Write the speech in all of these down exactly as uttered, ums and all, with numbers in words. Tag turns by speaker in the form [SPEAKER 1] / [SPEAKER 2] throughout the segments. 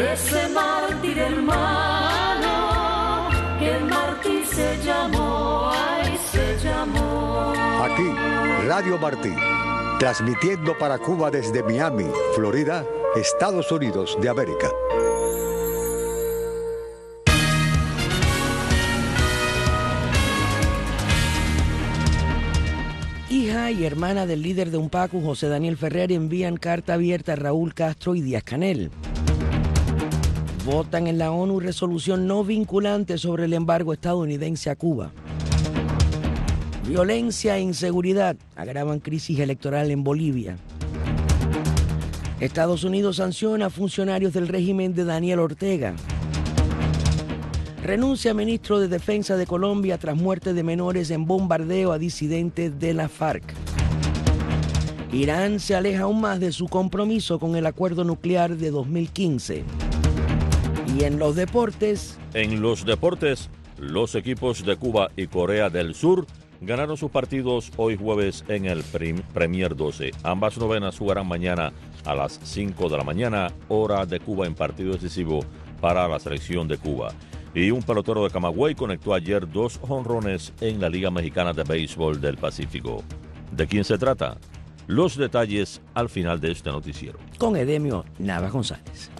[SPEAKER 1] ese mártir hermano, que Martí se llamó, ay, se llamó.
[SPEAKER 2] Aquí, Radio Martí, transmitiendo para Cuba desde Miami, Florida, Estados Unidos de América.
[SPEAKER 3] Hija y hermana del líder de UNPACU, José Daniel Ferrer, envían carta abierta a Raúl Castro y Díaz-Canel. Votan en la ONU resolución no vinculante sobre el embargo estadounidense a Cuba. Violencia e inseguridad agravan crisis electoral en Bolivia. Estados Unidos sanciona a funcionarios del régimen de Daniel Ortega. Renuncia ministro de Defensa de Colombia tras muerte de menores en bombardeo a disidentes de la FARC. Irán se aleja aún más de su compromiso con el acuerdo nuclear de dos mil quince. Y en los deportes...
[SPEAKER 4] En los deportes, los equipos de Cuba y Corea del Sur ganaron sus partidos hoy jueves en el Premier doce. Ambas novenas jugarán mañana a las cinco de la mañana, hora de Cuba, en partido decisivo para la selección de Cuba. Y un pelotero de Camagüey conectó ayer dos jonrones en la Liga Mexicana de Béisbol del Pacífico. ¿De quién se trata? Los detalles al final de este noticiero.
[SPEAKER 3] Con Edemio Navas González.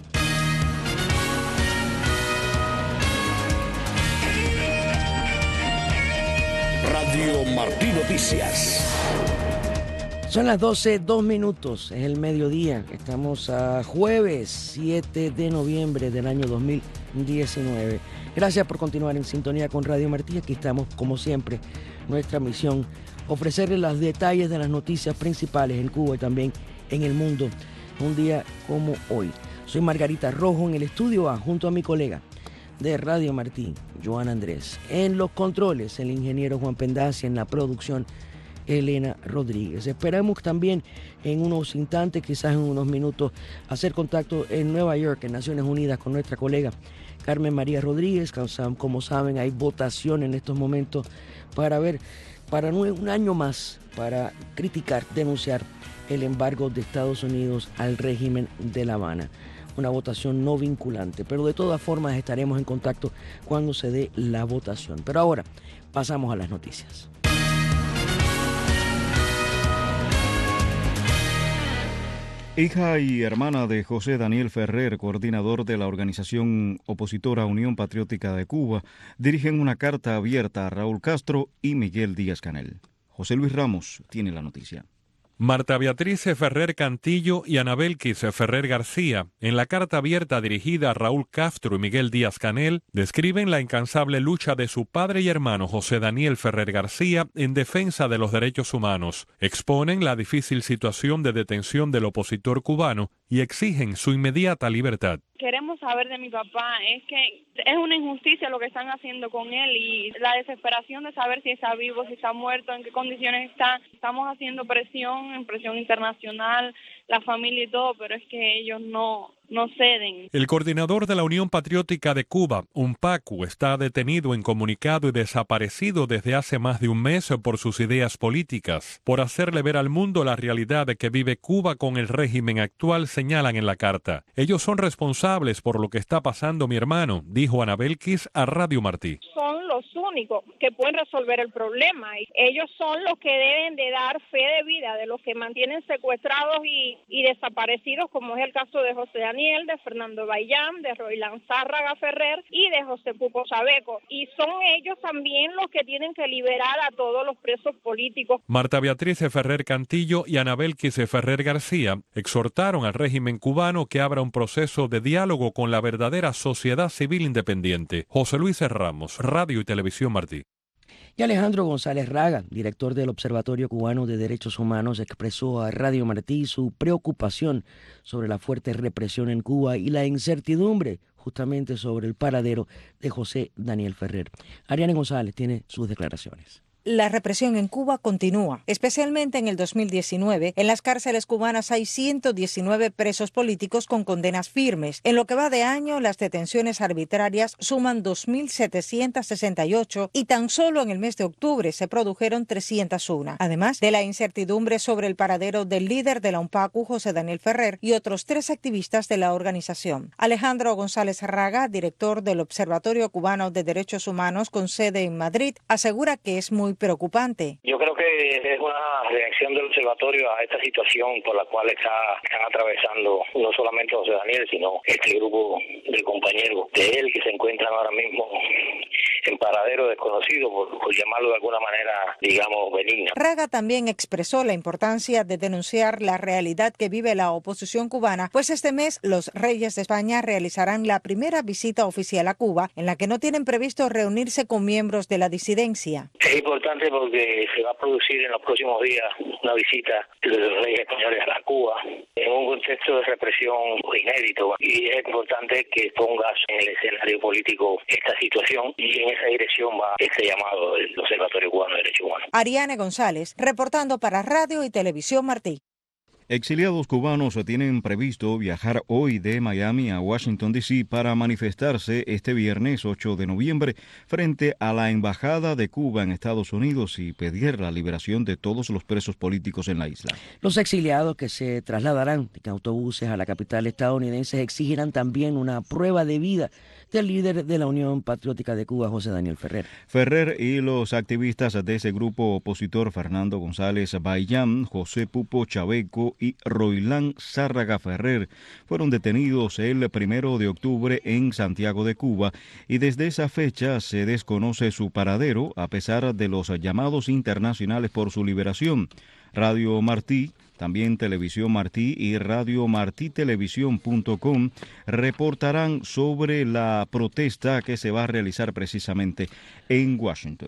[SPEAKER 5] Radio Martí Noticias.
[SPEAKER 3] Son las doce, dos minutos, es el mediodía. Estamos a jueves siete de noviembre del año dos mil diecinueve. Gracias por continuar en sintonía con Radio Martí. Aquí estamos, como siempre, nuestra misión, ofrecerles los detalles de las noticias principales en Cuba y también en el mundo, un día como hoy. Soy Margarita Rojo en el estudio A, junto a mi colega de Radio Martí, Joan Andrés. En los controles, el ingeniero Juan Pendacia, en la producción, Elena Rodríguez. Esperamos también en unos instantes, quizás en unos minutos, hacer contacto en Nueva York, en Naciones Unidas, con nuestra colega Carmen María Rodríguez. Como saben, hay votación en estos momentos para ver, para un año más, para criticar, denunciar el embargo de Estados Unidos al régimen de La Habana. Una votación no vinculante, pero de todas formas estaremos en contacto cuando se dé la votación. Pero ahora pasamos a las noticias.
[SPEAKER 6] Hija y hermana de José Daniel Ferrer, coordinador de la organización opositora Unión Patriótica de Cuba, dirigen una carta abierta a Raúl Castro y Miguel Díaz-Canel. José Luis Ramos tiene la noticia.
[SPEAKER 7] Marta Beatriz Ferrer Cantillo y Anabelquis Ferrer García, en la carta abierta dirigida a Raúl Castro y Miguel Díaz-Canel, describen la incansable lucha de su padre y hermano José Daniel Ferrer García en defensa de los derechos humanos, exponen la difícil situación de detención del opositor cubano y exigen su inmediata libertad.
[SPEAKER 8] Queremos saber de mi papá, es que es una injusticia lo que están haciendo con él y la desesperación de saber si está vivo, si está muerto, en qué condiciones está. Estamos haciendo presión, presión internacional, la familia y todo, pero es que ellos no, no ceden.
[SPEAKER 7] El coordinador de la Unión Patriótica de Cuba, UNPACU, está detenido, incomunicado y desaparecido desde hace más de un mes por sus ideas políticas. Por hacerle ver al mundo la realidad de que vive Cuba con el régimen actual, señalan en la carta. Ellos son responsables por lo que está pasando mi hermano, dijo Anabelquis a Radio Martí.
[SPEAKER 9] Son los únicos que pueden resolver el problema. Ellos son los que deben de dar fe de vida de los que mantienen secuestrados y, y desaparecidos, como es el caso de José Daniel, de Fernando Bayán, de Roilán Zárraga Ferrer y de José Pupo Sabeco. Y son ellos también los que tienen que liberar a todos los presos políticos.
[SPEAKER 7] Marta Beatriz Ferrer Cantillo y Anabelquis Ferrer García exhortaron al régimen cubano que abra un proceso de diálogo con la verdadera sociedad civil independiente. José Luis Ramos, Radio y Televisión Martí.
[SPEAKER 3] Y Alejandro González Raga, director del Observatorio Cubano de Derechos Humanos, expresó a Radio Martí su preocupación sobre la fuerte represión en Cuba y la incertidumbre justamente sobre el paradero de José Daniel Ferrer. Ariane González tiene sus declaraciones.
[SPEAKER 10] La represión en Cuba continúa, especialmente en el dos mil diecinueve. En las cárceles cubanas hay ciento diecinueve presos políticos con condenas firmes. En lo que va de año, las detenciones arbitrarias suman dos mil setecientas sesenta y ocho y tan solo en el mes de octubre se produjeron trescientas uno. Además de la incertidumbre sobre el paradero del líder de la UNPACU, José Daniel Ferrer, y otros tres activistas de la organización. Alejandro González Raga, director del Observatorio Cubano de Derechos Humanos con sede en Madrid, asegura que es muy preocupante.
[SPEAKER 11] Yo creo que es una reacción del observatorio a esta situación por la cual está, están atravesando no solamente José Daniel, sino este grupo de compañeros de él que se encuentran ahora mismo en paradero desconocido, por, por llamarlo de alguna manera, digamos, benigna.
[SPEAKER 10] Raga también expresó la importancia de denunciar la realidad que vive la oposición cubana, pues este mes los reyes de España realizarán la primera visita oficial a Cuba, en la que no tienen previsto reunirse con miembros de la disidencia.
[SPEAKER 11] Es importante porque se va a producir en los próximos días una visita de los reyes españoles a Cuba en un contexto de represión inédito, y es importante que pongas en el escenario político esta situación, y en esa dirección va este llamado del Observatorio Cubano de Derechos Humanos.
[SPEAKER 10] Ariane González, reportando para Radio y Televisión Martí.
[SPEAKER 6] Exiliados cubanos tienen previsto viajar hoy de Miami a Washington, D C para manifestarse este viernes ocho de noviembre frente a la Embajada de Cuba en Estados Unidos y pedir la liberación de todos los presos políticos en la isla.
[SPEAKER 3] Los exiliados que se trasladarán en autobuses a la capital estadounidense exigirán también una prueba de vida del líder de la Unión Patriótica de Cuba, José Daniel Ferrer.
[SPEAKER 6] Ferrer y los activistas de ese grupo opositor, Fernando González Bayán, José Pupo Chaveco y Roilán Zárraga Ferrer, fueron detenidos el primero de octubre en Santiago de Cuba, y desde esa fecha se desconoce su paradero a pesar de los llamados internacionales por su liberación. Radio Martí, también Televisión Martí y Radio Martí Televisión punto com reportarán sobre la protesta que se va a realizar precisamente en Washington.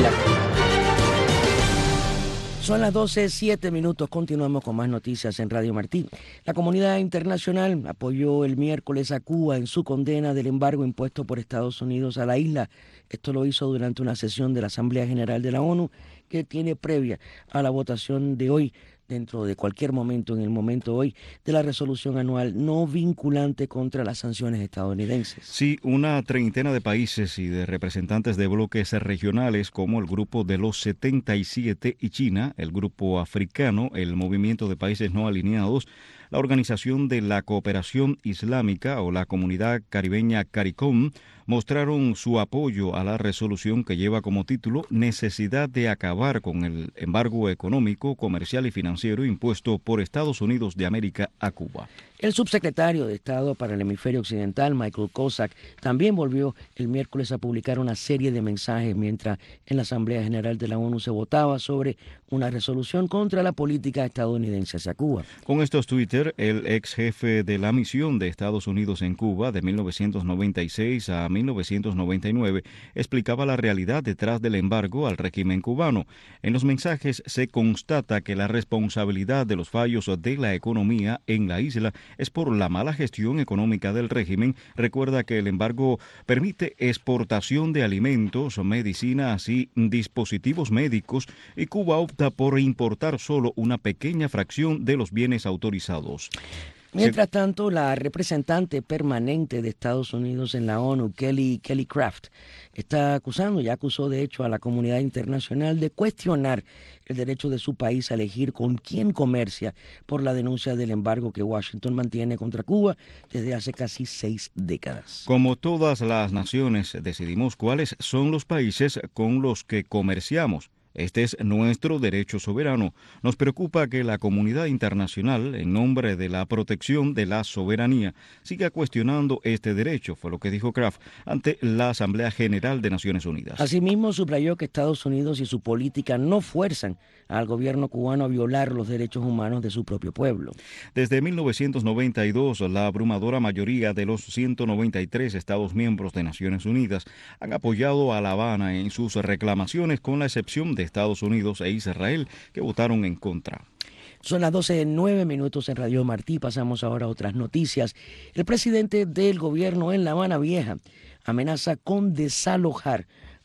[SPEAKER 3] Son las doce, siete minutos. Continuamos con más noticias en Radio Martí. La comunidad internacional apoyó el miércoles a Cuba en su condena del embargo impuesto por Estados Unidos a la isla. Esto lo hizo durante una sesión de la Asamblea General de la ONU que tiene previa a la votación de hoy, dentro de cualquier momento, en el momento hoy, de la resolución anual no vinculante contra las sanciones estadounidenses.
[SPEAKER 6] Sí, una treintena de países y de representantes de bloques regionales como el Grupo de los setenta y siete y China, el Grupo Africano, el Movimiento de Países No Alineados, la Organización de la Cooperación Islámica o la Comunidad Caribeña CARICOM, mostraron su apoyo a la resolución que lleva como título Necesidad de acabar con el embargo económico, comercial y financiero impuesto por Estados Unidos de América a Cuba.
[SPEAKER 3] El subsecretario de Estado para el Hemisferio Occidental, Michael Kozak, también volvió el miércoles a publicar una serie de mensajes mientras en la Asamblea General de la ONU se votaba sobre una resolución contra la política estadounidense hacia Cuba.
[SPEAKER 6] Con estos Twitter, el ex jefe de la misión de Estados Unidos en Cuba de mil novecientos noventa y seis a mil novecientos noventa y nueve explicaba la realidad detrás del embargo al régimen cubano. En los mensajes se constata que la responsabilidad de los fallos de la economía en la isla es por la mala gestión económica del régimen. Recuerda que el embargo permite exportación de alimentos, medicinas y dispositivos médicos, y Cuba opta por importar solo una pequeña fracción de los bienes autorizados.
[SPEAKER 3] Mientras tanto, la representante permanente de Estados Unidos en la ONU, Kelly, Kelly Craft, está acusando, ya acusó de hecho a la comunidad internacional de cuestionar el derecho de su país a elegir con quién comercia por la denuncia del embargo que Washington mantiene contra Cuba desde hace casi seis décadas.
[SPEAKER 6] Como todas las naciones, decidimos cuáles son los países con los que comerciamos. Este es nuestro derecho soberano. Nos preocupa que la comunidad internacional, en nombre de la protección de la soberanía, siga cuestionando este derecho, fue lo que dijo Kraft ante la Asamblea General de Naciones Unidas.
[SPEAKER 3] Asimismo, subrayó que Estados Unidos y su política no fuerzan al gobierno cubano a violar los derechos humanos de su propio pueblo.
[SPEAKER 6] Desde mil novecientos noventa y dos, la abrumadora mayoría de los ciento noventa y tres Estados miembros de Naciones Unidas han apoyado a La Habana en sus reclamaciones, con la excepción de Estados Unidos e Israel, que votaron en contra.
[SPEAKER 3] Son las doce, nueve minutos en Radio Martí. Pasamos ahora a otras noticias. El presidente del gobierno en La Habana Vieja amenaza con desalojar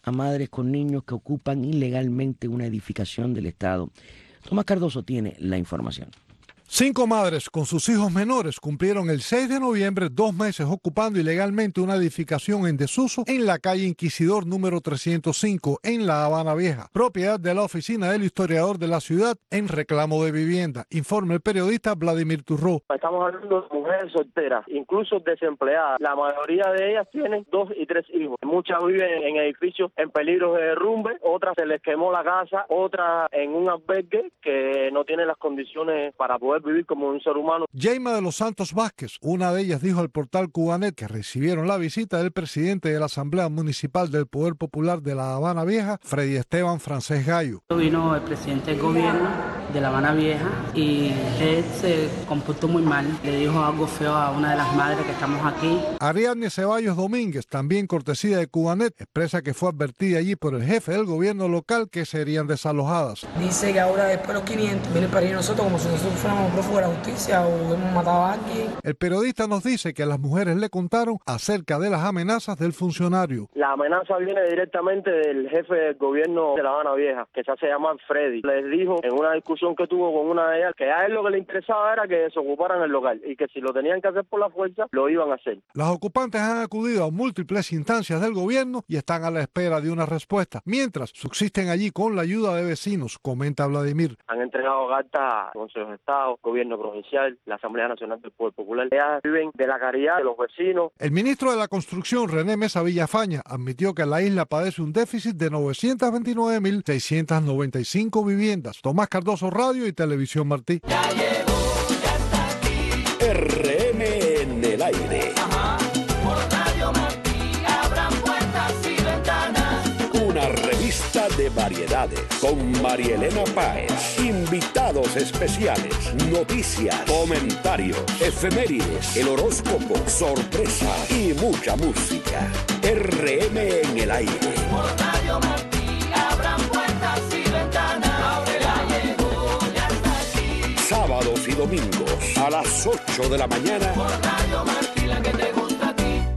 [SPEAKER 3] a madres con niños que ocupan ilegalmente una edificación del Estado. Tomás Cardoso tiene la información.
[SPEAKER 12] Cinco madres con sus hijos menores cumplieron el seis de noviembre dos meses ocupando ilegalmente una edificación en desuso en la calle Inquisidor número trescientos cinco en La Habana Vieja, propiedad de la oficina del historiador de la ciudad en reclamo de vivienda, informa el periodista Vladimir Turró.
[SPEAKER 13] Estamos hablando de mujeres solteras, incluso desempleadas. La mayoría de ellas tienen dos y tres hijos. Muchas viven en edificios en peligro de derrumbe, otras se les quemó la casa, otras en un albergue que no tiene las condiciones para poder vivir como un ser humano.
[SPEAKER 12] Jaima de los Santos Vázquez, una de ellas, dijo al portal Cubanet que recibieron la visita del presidente de la Asamblea Municipal del Poder Popular de La Habana Vieja, Freddy Esteban Francés Gallo.
[SPEAKER 14] Vino el presidente del gobierno de La Habana Vieja y él se comportó muy mal, le dijo algo feo a una de las madres que estamos aquí.
[SPEAKER 12] Ariadne Ceballos Domínguez, también cortesía de Cubanet, expresa que fue advertida allí por el jefe del gobierno local que serían desalojadas.
[SPEAKER 15] Dice que ahora después de los quinientos viene para ir nosotros como si nosotros fuéramos prófugos de la justicia o hemos matado a alguien.
[SPEAKER 12] El periodista nos dice que las mujeres le contaron acerca de las amenazas del funcionario.
[SPEAKER 13] La amenaza viene directamente del jefe del gobierno de La Habana Vieja, que se hace llamar Freddy. Les dijo en una discusión que tuvo con una de ellas que a él lo que le interesaba era que desocuparan el local y que si lo tenían que hacer por la fuerza, lo iban a hacer.
[SPEAKER 12] Las ocupantes han acudido a múltiples instancias del gobierno y están a la espera de una respuesta, mientras subsisten allí con la ayuda de vecinos, comenta Vladimir.
[SPEAKER 13] Han entregado cartas a consejos de Estado, gobierno provincial, la Asamblea Nacional del Poder Popular. Ellas viven de la caridad de los vecinos.
[SPEAKER 12] El ministro de la Construcción, René Mesa Villafaña, admitió que la isla padece un déficit de novecientas veintinueve mil seiscientas noventa y cinco viviendas. Tomás Cardoso, Radio y Televisión Martí.
[SPEAKER 5] Ya llegó, ya está aquí. R M en el aire.
[SPEAKER 1] Ajá. Por Radio Martí abran puertas y ventanas.
[SPEAKER 5] Una revista de variedades con María Elena Páez. Invitados especiales, noticias, comentarios, efemérides, el horóscopo, sorpresas y mucha música. R M en el aire.
[SPEAKER 1] Por Radio Martí abran puertas y ventanas. Ya llegó, ya está aquí.
[SPEAKER 5] Sábados y domingos a las ocho de la mañana.
[SPEAKER 1] Por Radio Martí, la que te gusta a ti.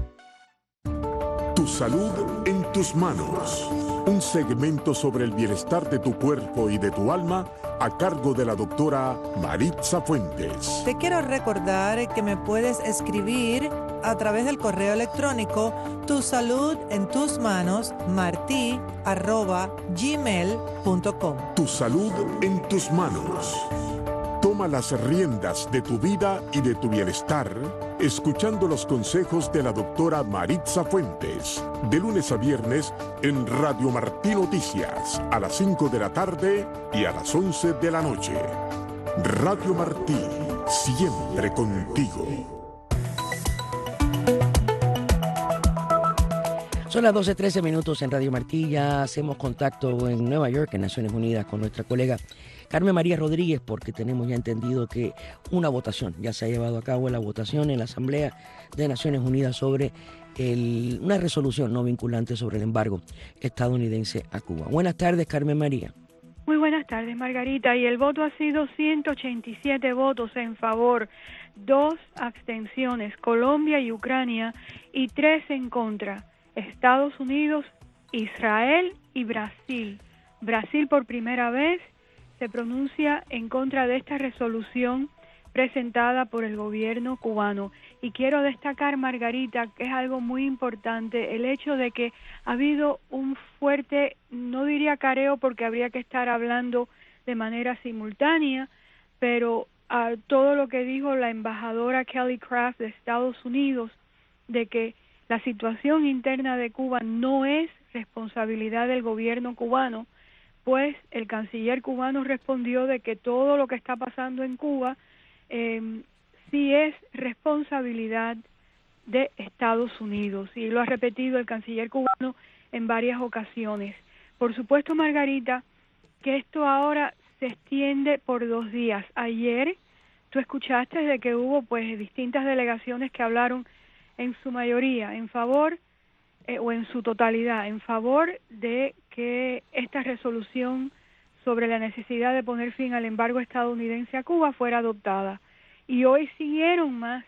[SPEAKER 16] Tu salud en tus manos. Un segmento sobre el bienestar de tu cuerpo y de tu alma a cargo de la doctora Maritza Fuentes.
[SPEAKER 17] Te quiero recordar que me puedes escribir a través del correo electrónico tu salud en tus manos martí arroba gmail punto com.
[SPEAKER 16] Tu salud en tus manos. Toma las riendas de tu vida y de tu bienestar escuchando los consejos de la doctora Maritza Fuentes, de lunes a viernes en Radio Martí Noticias, a las cinco de la tarde y a las once de la noche. Radio Martí, siempre contigo.
[SPEAKER 3] Son las doce trece minutos en Radio Martí. Ya hacemos contacto en Nueva York, en Naciones Unidas, con nuestra colega Carmen María Rodríguez, porque tenemos ya entendido que una votación ya se ha llevado a cabo, la votación en la Asamblea de Naciones Unidas sobre el, una resolución no vinculante sobre el embargo estadounidense a Cuba. Buenas tardes, Carmen María.
[SPEAKER 18] Muy buenas tardes, Margarita. Y el voto ha sido ciento ochenta y siete votos en favor, dos abstenciones, Colombia y Ucrania, y tres en contra, Estados Unidos, Israel y Brasil. Brasil por primera vez se pronuncia en contra de esta resolución presentada por el gobierno cubano. Y quiero destacar, Margarita, que es algo muy importante, el hecho de que ha habido un fuerte, no diría careo porque habría que estar hablando de manera simultánea, pero a todo lo que dijo la embajadora Kelly Craft de Estados Unidos, de que la situación interna de Cuba no es responsabilidad del gobierno cubano, pues el canciller cubano respondió de que todo lo que está pasando en Cuba eh, sí es responsabilidad de Estados Unidos, y lo ha repetido el canciller cubano en varias ocasiones. Por supuesto, Margarita, que esto ahora se extiende por dos días. Ayer tú escuchaste de que hubo pues distintas delegaciones que hablaron en su mayoría en favor eh, o en su totalidad en favor de que esta resolución sobre la necesidad de poner fin al embargo estadounidense a Cuba fuera adoptada. Y hoy siguieron más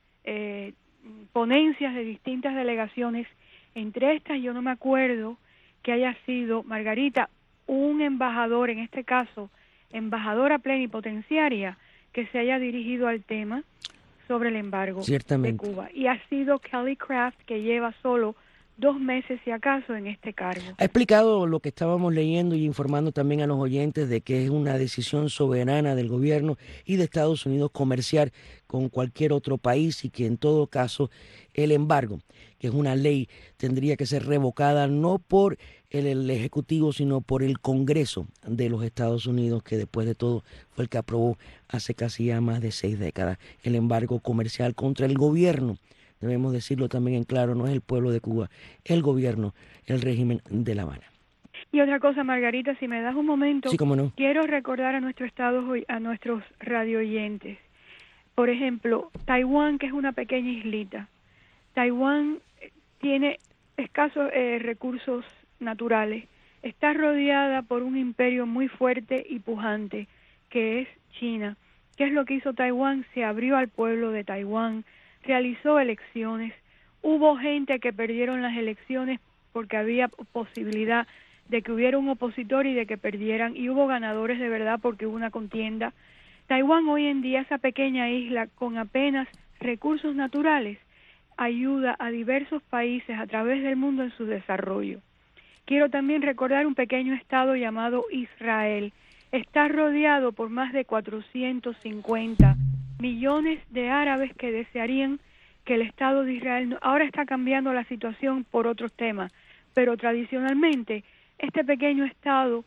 [SPEAKER 18] eh, ponencias de distintas delegaciones. Entre estas, yo no me acuerdo que haya sido, Margarita, un embajador, en este caso, embajadora plenipotenciaria, que se haya dirigido al tema sobre el embargo
[SPEAKER 3] Ciertamente.
[SPEAKER 18] de Cuba. Y ha sido Kelly Craft, que lleva solo dos meses, si acaso, en este cargo.
[SPEAKER 3] Ha explicado lo que estábamos leyendo y informando también a los oyentes de que es una decisión soberana del gobierno y de Estados Unidos comerciar con cualquier otro país y que en todo caso el embargo, que es una ley, tendría que ser revocada no por el, el Ejecutivo, sino por el Congreso de los Estados Unidos, que después de todo fue el que aprobó hace casi ya más de seis décadas el embargo comercial contra el gobierno. Debemos decirlo también en claro, no es el pueblo de Cuba, el gobierno, el régimen de La Habana.
[SPEAKER 18] Y otra cosa, Margarita, si me das un momento,
[SPEAKER 3] sí, cómo no.
[SPEAKER 18] Quiero recordar a nuestros estados, a nuestros radioyentes. Por ejemplo, Taiwán, que es una pequeña islita. Taiwán tiene escasos eh, recursos naturales. Está rodeada por un imperio muy fuerte y pujante, que es China. ¿Qué es lo que hizo Taiwán? Se abrió al pueblo de Taiwán, realizó elecciones, hubo gente que perdieron las elecciones porque había posibilidad de que hubiera un opositor y de que perdieran, y hubo ganadores de verdad porque hubo una contienda. Taiwán hoy en día, esa pequeña isla con apenas recursos naturales, ayuda a diversos países a través del mundo en su desarrollo. Quiero también recordar un pequeño estado llamado Israel. Está rodeado por más de cuatrocientos cincuenta millones de árabes que desearían que el Estado de Israel, ahora está cambiando la situación por otros temas, pero tradicionalmente este pequeño Estado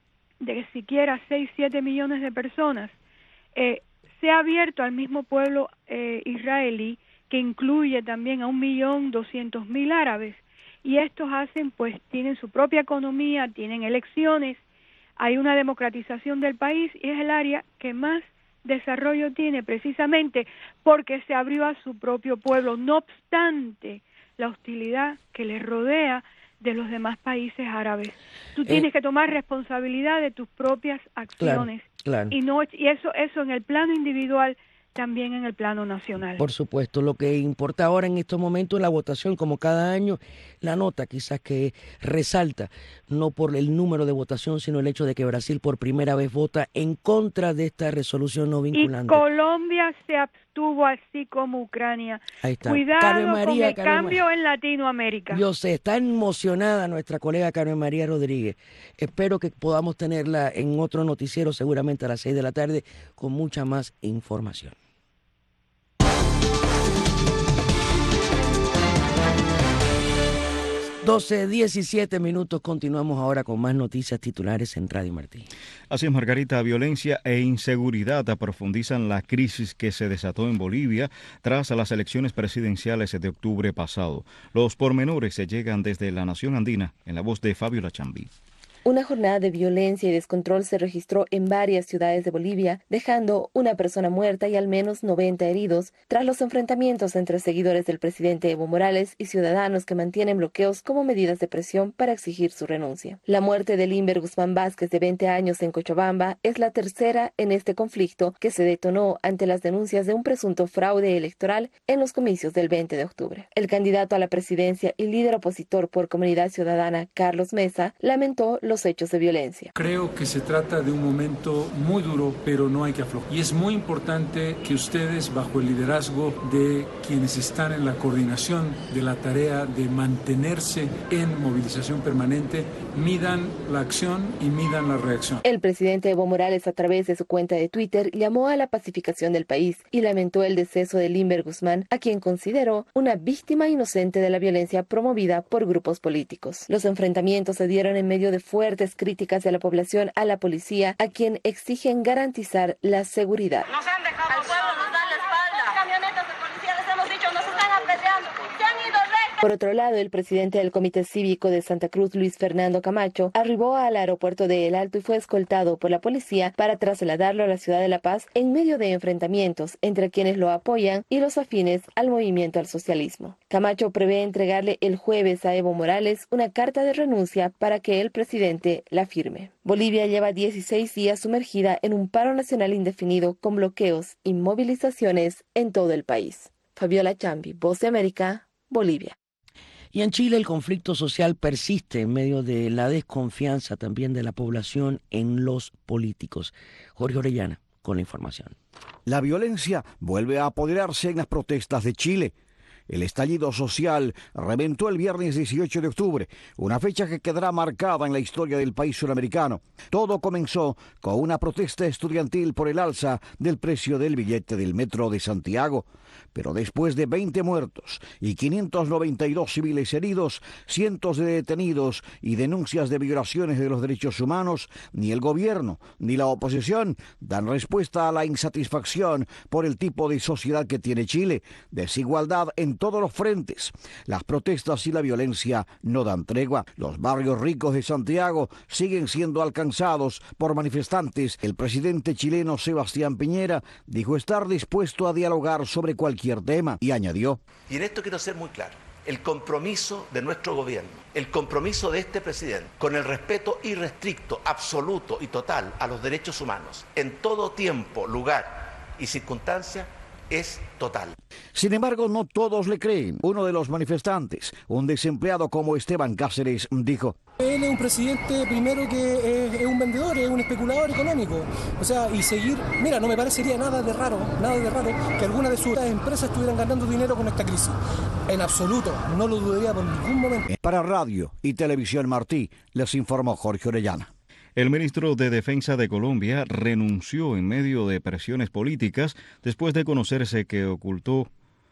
[SPEAKER 18] de siquiera seis, siete millones de personas eh, se ha abierto al mismo pueblo eh, israelí, que incluye también a un millón doscientos mil árabes, y estos hacen, pues tienen su propia economía, tienen elecciones, hay una democratización del país y es el área que más desarrollo tiene precisamente porque se abrió a su propio pueblo, no obstante la hostilidad que les rodea de los demás países árabes. Tú tienes eh, que tomar responsabilidad de tus propias acciones,
[SPEAKER 3] claro, claro.
[SPEAKER 18] y no y eso eso en el plano individual, también en el plano nacional.
[SPEAKER 3] Por supuesto, lo que importa ahora en estos momentos es la votación, como cada año, la nota quizás que resalta, no por el número de votación, sino el hecho de que Brasil por primera vez vota en contra de esta resolución no vinculante.
[SPEAKER 18] Y Colombia se abstuvo, así como Ucrania.
[SPEAKER 3] Ahí está.
[SPEAKER 18] Cuidado
[SPEAKER 3] Carmen María,
[SPEAKER 18] con el
[SPEAKER 3] Carmen
[SPEAKER 18] cambio
[SPEAKER 3] María.
[SPEAKER 18] en Latinoamérica.
[SPEAKER 3] Yo sé, está emocionada nuestra colega Carmen María Rodríguez. Espero que podamos tenerla en otro noticiero, seguramente a las seis de la tarde, con mucha más información. doce, diecisiete minutos, continuamos ahora con más noticias titulares en Radio Martí.
[SPEAKER 6] Así es, Margarita, violencia e inseguridad profundizan la crisis que se desató en Bolivia tras las elecciones presidenciales de octubre pasado. Los pormenores se llegan desde la Nación Andina, en la voz de Fabiola Chambi.
[SPEAKER 19] Una jornada de violencia y descontrol se registró en varias ciudades de Bolivia, dejando una persona muerta y al menos noventa heridos tras los enfrentamientos entre seguidores del presidente Evo Morales y ciudadanos que mantienen bloqueos como medidas de presión para exigir su renuncia. La muerte de Limber Guzmán Vázquez, de veinte años, en Cochabamba, es la tercera en este conflicto que se detonó ante las denuncias de un presunto fraude electoral en los comicios del veinte de octubre. El candidato a la presidencia y líder opositor por Comunidad Ciudadana, Carlos Mesa, lamentó los hechos de violencia.
[SPEAKER 20] Creo que se trata de un momento muy duro, pero no hay que aflojar. Y es muy importante que ustedes, bajo el liderazgo de quienes están en la coordinación de la tarea de mantenerse en movilización permanente, midan la acción y midan la reacción.
[SPEAKER 19] El presidente Evo Morales, a través de su cuenta de Twitter, llamó a la pacificación del país y lamentó el deceso de Limber Guzmán, a quien consideró una víctima inocente de la violencia promovida por grupos políticos. Los enfrentamientos se dieron en medio de fuertes críticas de la población a la policía, a quien exigen garantizar la seguridad.
[SPEAKER 21] Nos han dejado, el pueblo nos da la espalda. Las camionetas de policía, les hemos dicho, nos están apedreando. Se han ido rectos.
[SPEAKER 19] Por otro lado, el presidente del Comité Cívico de Santa Cruz, Luis Fernando Camacho, arribó al aeropuerto de El Alto y fue escoltado por la policía para trasladarlo a la ciudad de La Paz en medio de enfrentamientos entre quienes lo apoyan y los afines al movimiento al socialismo. Camacho prevé entregarle el jueves a Evo Morales una carta de renuncia para que el presidente la firme. Bolivia lleva dieciséis días sumergida en un paro nacional indefinido con bloqueos y movilizaciones en todo el país. Fabiola Chambi, Voz de América, Bolivia.
[SPEAKER 3] Y en Chile el conflicto social persiste en medio de la desconfianza también de la población en los políticos. Jorge Orellana con la información.
[SPEAKER 2] La violencia vuelve a apoderarse en las protestas de Chile. El estallido social reventó el viernes dieciocho de octubre, una fecha que quedará marcada en la historia del país suramericano. Todo comenzó con una protesta estudiantil por el alza del precio del billete del metro de Santiago. Pero después de veinte muertos y quinientos noventa y dos civiles heridos, cientos de detenidos y denuncias de violaciones de los derechos humanos, ni el gobierno ni la oposición dan respuesta a la insatisfacción por el tipo de sociedad que tiene Chile. Desigualdad en todos los frentes. Las protestas y la violencia no dan tregua. Los barrios ricos de Santiago siguen siendo alcanzados por manifestantes. El presidente chileno Sebastián Piñera dijo estar dispuesto a dialogar sobre cualquier tema y añadió:
[SPEAKER 22] y en esto quiero ser muy claro, el compromiso de nuestro gobierno, el compromiso de este presidente con el respeto irrestricto, absoluto y total a los derechos humanos en todo tiempo, lugar y circunstancia es total.
[SPEAKER 2] Sin embargo, no todos le creen. Uno de los manifestantes, un desempleado como Esteban Cáceres, dijo:
[SPEAKER 23] él es un presidente, primero, que es, es un vendedor, es un especulador económico. O sea, y seguir... Mira, no me parecería nada de raro, nada de raro que alguna de sus empresas estuvieran ganando dinero con esta crisis. En absoluto, no lo dudaría por ningún momento.
[SPEAKER 2] Para Radio y Televisión Martí, les informó Jorge Orellana.
[SPEAKER 6] El ministro de Defensa de Colombia renunció en medio de presiones políticas después de conocerse que ocultó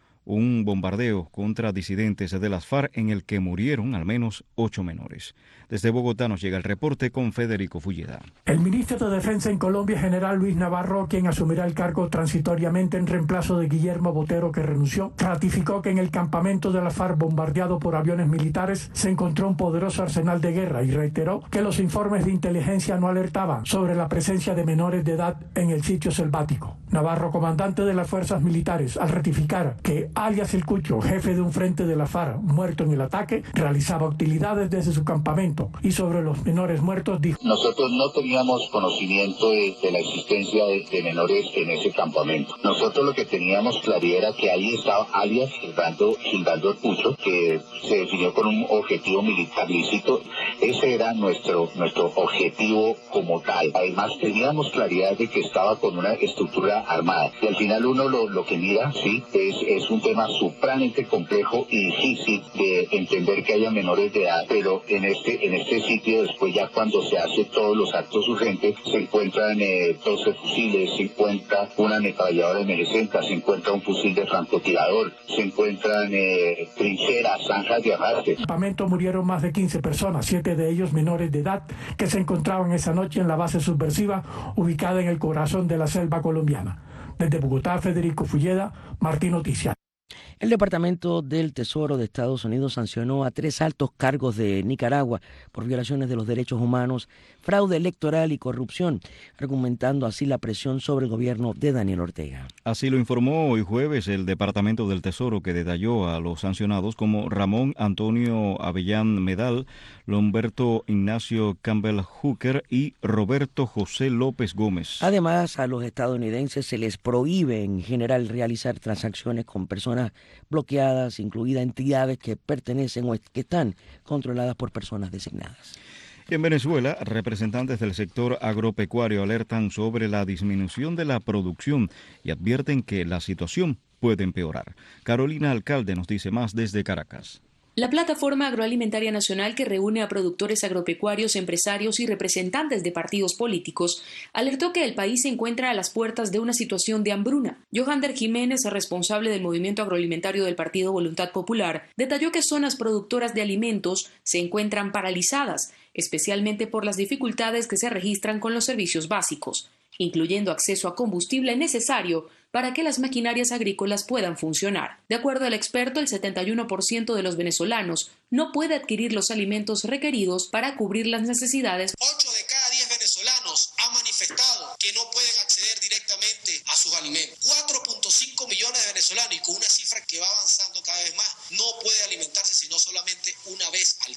[SPEAKER 6] un bombardeo contra disidentes de las FARC en el que murieron al menos ocho menores. Desde Bogotá nos llega el reporte con Federico Fulleda.
[SPEAKER 24] El ministro de Defensa en Colombia, general Luis Navarro, quien asumirá el cargo transitoriamente en reemplazo de Guillermo Botero, que renunció, ratificó que en el campamento de la FARC bombardeado por aviones militares se encontró un poderoso arsenal de guerra y reiteró que los informes de inteligencia no alertaban sobre la presencia de menores de edad en el sitio selvático. Navarro, comandante de las fuerzas militares, al ratificar que alias El Cucho, jefe de un frente de la FARC muerto en el ataque, realizaba utilidades desde su campamento, y sobre los menores muertos dijo:
[SPEAKER 25] nosotros no teníamos conocimiento de, de la existencia de, de menores en ese campamento. Nosotros lo que teníamos claridad era que ahí estaba alias Gildardo, Gildardo El Cucho, que se definió con un objetivo militar lícito. Ese era nuestro, nuestro objetivo como tal. Además teníamos claridad de que estaba con una estructura armada. Y al final uno lo, lo que mira, sí, es, es un tema supremamente complejo y difícil de entender que haya menores de edad, pero en este en este sitio, después ya cuando se hace todos los actos urgentes, se encuentran eh, doce fusiles, se encuentra una ametralladora M sesenta, se encuentra un fusil de francotirador, se encuentran eh, trincheras, zanjas de agarre.
[SPEAKER 24] En el campamento murieron más de quince personas, siete de ellos menores de edad, que se encontraban esa noche en la base subversiva ubicada en el corazón de la selva colombiana. Desde Bogotá, Federico Fulleda, Martín Noticias.
[SPEAKER 3] El Departamento del Tesoro de Estados Unidos sancionó a tres altos cargos de Nicaragua por violaciones de los derechos humanos, fraude electoral y corrupción, argumentando así la presión sobre el gobierno de Daniel Ortega.
[SPEAKER 6] Así lo informó hoy jueves el Departamento del Tesoro, que detalló a los sancionados como Ramón Antonio Avellán Medal, Lomberto Ignacio Campbell Hooker y Roberto José López Gómez.
[SPEAKER 3] Además, a los estadounidenses se les prohíbe en general realizar transacciones con personas bloqueadas, incluidas entidades que pertenecen o que están controladas por personas designadas.
[SPEAKER 6] Y en Venezuela, representantes del sector agropecuario alertan sobre la disminución de la producción y advierten que la situación puede empeorar. Carolina Alcalde nos dice más desde Caracas.
[SPEAKER 26] La Plataforma Agroalimentaria Nacional, que reúne a productores agropecuarios, empresarios y representantes de partidos políticos, alertó que el país se encuentra a las puertas de una situación de hambruna. Johander Jiménez, responsable del movimiento agroalimentario del Partido Voluntad Popular, detalló que zonas productoras de alimentos se encuentran paralizadas, especialmente por las dificultades que se registran con los servicios básicos, incluyendo acceso a combustible necesario para que las maquinarias agrícolas puedan funcionar. De acuerdo al experto, el setenta y uno por ciento de los venezolanos no puede adquirir los alimentos requeridos para cubrir las necesidades.
[SPEAKER 27] ocho de cada diez venezolanos han manifestado que no pueden acceder directamente a sus alimentos. cuatro punto cinco millones de venezolanos, y con una cifra que va avanzando cada vez más, no puede alimentarse sino solamente una vez al día.
[SPEAKER 26] Aunque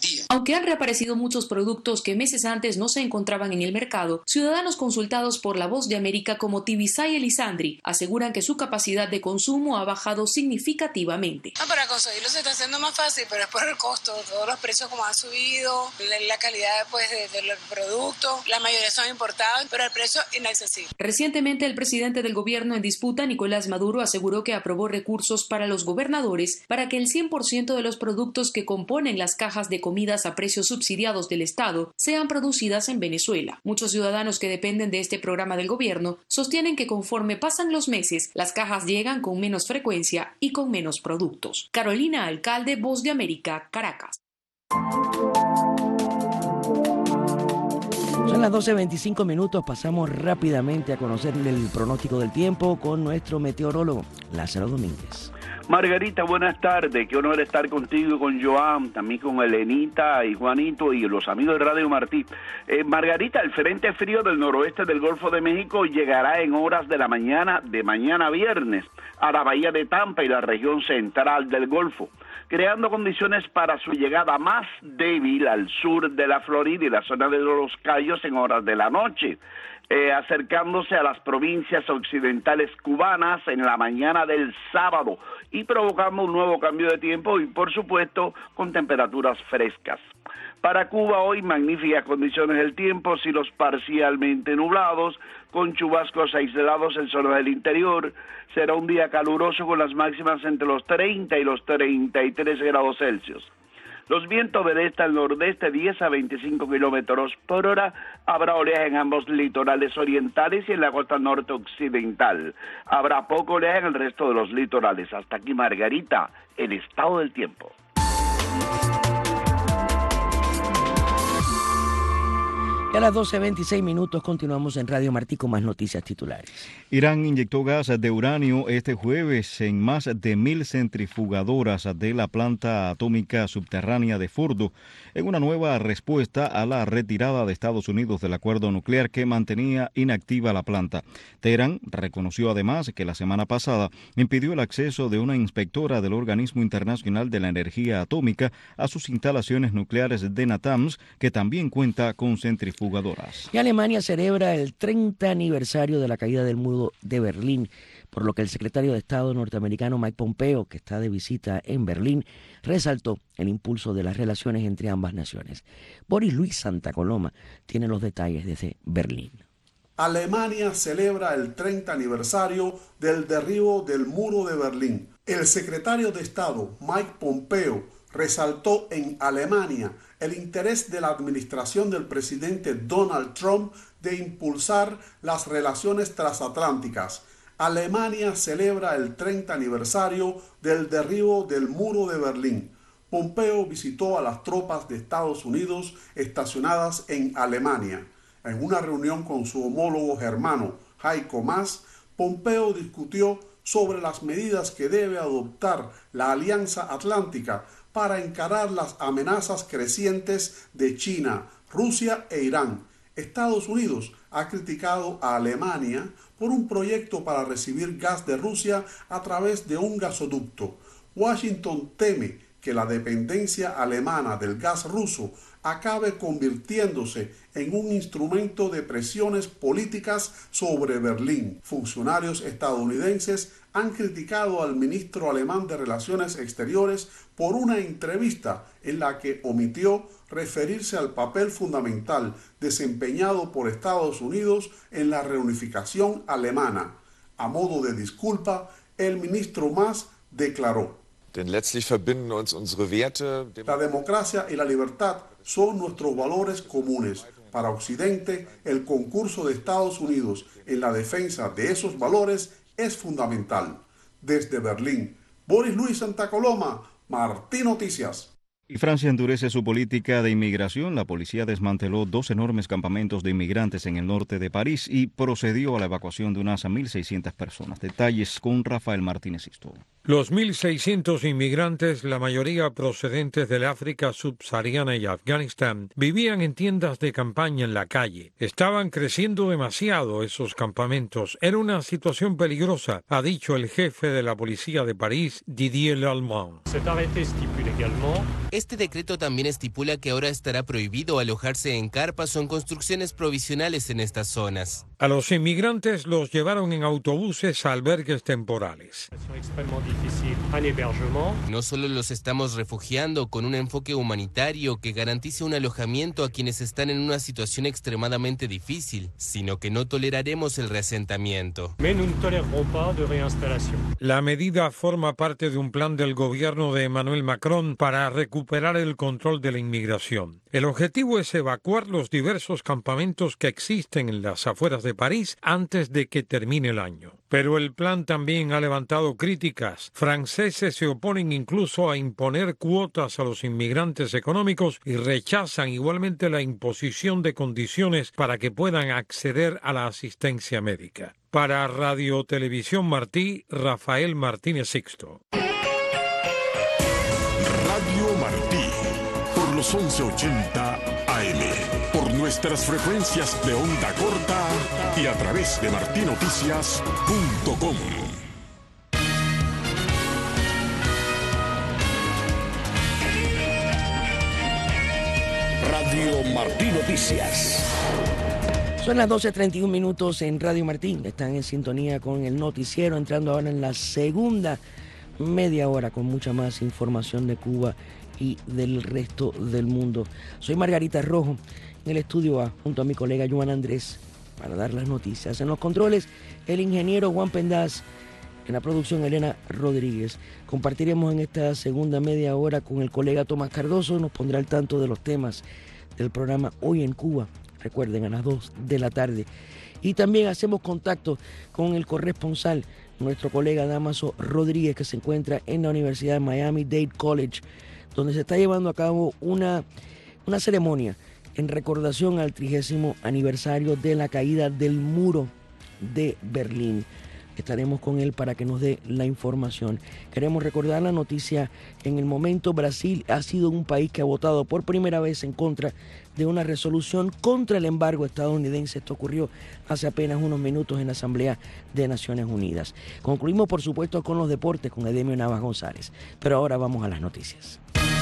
[SPEAKER 26] Aunque han reaparecido muchos productos que meses antes no se encontraban en el mercado, ciudadanos consultados por La Voz de América como Tibisay Elisandri aseguran que su capacidad de consumo ha bajado significativamente.
[SPEAKER 15] No, para conseguirlo se está haciendo más fácil, pero es por el costo. Todos los precios como han subido, la, la calidad pues, de, de los productos, la mayoría son importados, pero el precio inaccesible.
[SPEAKER 26] Recientemente, el presidente del gobierno en disputa, Nicolás Maduro, aseguró que aprobó recursos para los gobernadores para que el cien por ciento de los productos que componen las cajas de comidas a precios subsidiados del Estado sean producidas en Venezuela. Muchos ciudadanos que dependen de este programa del gobierno sostienen que conforme pasan los meses, las cajas llegan con menos frecuencia y con menos productos. Carolina Alcalde, Voz de América, Caracas.
[SPEAKER 3] Son las doce veinticinco minutos, pasamos rápidamente a conocer el pronóstico del tiempo con nuestro meteorólogo, Lázaro Domínguez.
[SPEAKER 4] Margarita, buenas tardes, qué honor estar contigo, con Joan, también con Elenita y Juanito y los amigos de Radio Martí. Eh, Margarita, el frente frío del noroeste del Golfo de México llegará en horas de la mañana de mañana viernes a la bahía de Tampa y la región central del Golfo, creando condiciones para su llegada más débil al sur de la Florida y la zona de los Cayos en horas de la noche, eh, acercándose a las provincias occidentales cubanas en la mañana del sábado y provocando un nuevo cambio de tiempo y, por supuesto, con temperaturas frescas. Para Cuba hoy, magníficas condiciones del tiempo, cielos parcialmente nublados, con chubascos aislados en zonas del interior. Será un día caluroso con las máximas entre los treinta y los treinta y tres grados Celsius. Los vientos del este al nordeste, diez a veinticinco kilómetros por hora. Habrá oleaje en ambos litorales orientales y en la costa norte occidental. Habrá poco oleaje en el resto de los litorales. Hasta aquí, Margarita, el estado del tiempo.
[SPEAKER 3] Y a las doce veintiséis minutos continuamos en Radio Martí con más noticias titulares.
[SPEAKER 6] Irán inyectó gas de uranio este jueves en más de mil centrifugadoras de la planta atómica subterránea de Fordo, en una nueva respuesta a la retirada de Estados Unidos del acuerdo nuclear que mantenía inactiva la planta. Teherán reconoció además que la semana pasada impidió el acceso de una inspectora del Organismo Internacional de la Energía Atómica a sus instalaciones nucleares de Natanz, que también cuenta con centrifugadoras.
[SPEAKER 3] Y Alemania celebra el treinta aniversario de la caída del muro de Berlín, por lo que el secretario de Estado norteamericano Mike Pompeo, que está de visita en Berlín, resaltó el impulso de las relaciones entre ambas naciones. Boris Luis Santa Coloma tiene los detalles desde Berlín.
[SPEAKER 7] Alemania celebra el treinta aniversario del derribo del muro de Berlín. El secretario de Estado Mike Pompeo resaltó en Alemania el interés de la administración del presidente Donald Trump de impulsar las relaciones transatlánticas. Alemania celebra el treinta aniversario del derribo del muro de Berlín. Pompeo visitó a las tropas de Estados Unidos estacionadas en Alemania. En una reunión con su homólogo germano, Heiko Maas, Pompeo discutió sobre las medidas que debe adoptar la Alianza Atlántica para encarar las amenazas crecientes de China, Rusia e Irán. Estados Unidos ha criticado a Alemania por un proyecto para recibir gas de Rusia a través de un gasoducto. Washington teme que la dependencia alemana del gas ruso acabe convirtiéndose en un instrumento de presiones políticas sobre Berlín. Funcionarios estadounidenses han criticado al ministro alemán de Relaciones Exteriores por una entrevista en la que omitió referirse al papel fundamental desempeñado por Estados Unidos en la reunificación alemana. A modo de disculpa, el ministro Maas declaró: La democracia y la libertad son nuestros valores comunes. Para Occidente, el concurso de Estados Unidos en la defensa de esos valores es fundamental. Desde Berlín, Boris Luis Santa Coloma, Martí Noticias.
[SPEAKER 6] Y Francia endurece su política de inmigración. La policía desmanteló dos enormes campamentos de inmigrantes en el norte de París y procedió a la evacuación de unas mil seiscientas personas. Detalles con Rafael Martínez Isto.
[SPEAKER 8] Los mil seiscientos inmigrantes, la mayoría procedentes del África subsahariana y Afganistán, vivían en tiendas de campaña en la calle. Estaban creciendo demasiado esos campamentos. Era una situación peligrosa, ha dicho el jefe de la policía de París, Didier Lallemand.
[SPEAKER 9] Este decreto también estipula que ahora estará prohibido alojarse en carpas o en construcciones provisionales en estas zonas.
[SPEAKER 8] A los inmigrantes los llevaron en autobuses a albergues temporales.
[SPEAKER 9] No solo los estamos refugiando con un enfoque humanitario que garantice un alojamiento a quienes están en una situación extremadamente difícil, sino que no toleraremos el reasentamiento.
[SPEAKER 8] La medida forma parte de un plan del gobierno de Emmanuel Macron para recuperar el control de la inmigración. El objetivo es evacuar los diversos campamentos que existen en las afueras de París antes de que termine el año. Pero el plan también ha levantado críticas. Franceses se oponen incluso a imponer cuotas a los inmigrantes económicos y rechazan igualmente la imposición de condiciones para que puedan acceder a la asistencia médica. Para Radio Televisión Martí, Rafael Martínez Sixto.
[SPEAKER 16] Radio Martí, por los once ochenta A M, por nuestras frecuencias de onda corta y a través de martinoticias punto com.
[SPEAKER 5] Radio Martí Noticias.
[SPEAKER 3] Son las doce treinta y un minutos en Radio Martín. Están en sintonía con el noticiero, entrando ahora en la segunda media hora con mucha más información de Cuba y del resto del mundo. Soy Margarita Rojo, en el estudio A, junto a mi colega Joan Andrés, para dar las noticias. En los controles, el ingeniero Juan Pendaz. En la producción, Elena Rodríguez. Compartiremos en esta segunda media hora con el colega Tomás Cardoso. Nos pondrá al tanto de los temas del programa Hoy en Cuba. Recuerden, a las dos de la tarde. Y también hacemos contacto con el corresponsal, nuestro colega Damaso Rodríguez, que se encuentra en la Universidad de Miami-Dade College, donde se está llevando a cabo una, una ceremonia en recordación al trigésimo aniversario de la caída del muro de Berlín. Estaremos con él para que nos dé la información. Queremos recordar la noticia. En el momento, Brasil ha sido un país que ha votado por primera vez en contra de una resolución contra el embargo estadounidense. Esto ocurrió hace apenas unos minutos en la Asamblea de Naciones Unidas. Concluimos, por supuesto, con los deportes con Edemio Navas González. Pero ahora vamos a las noticias.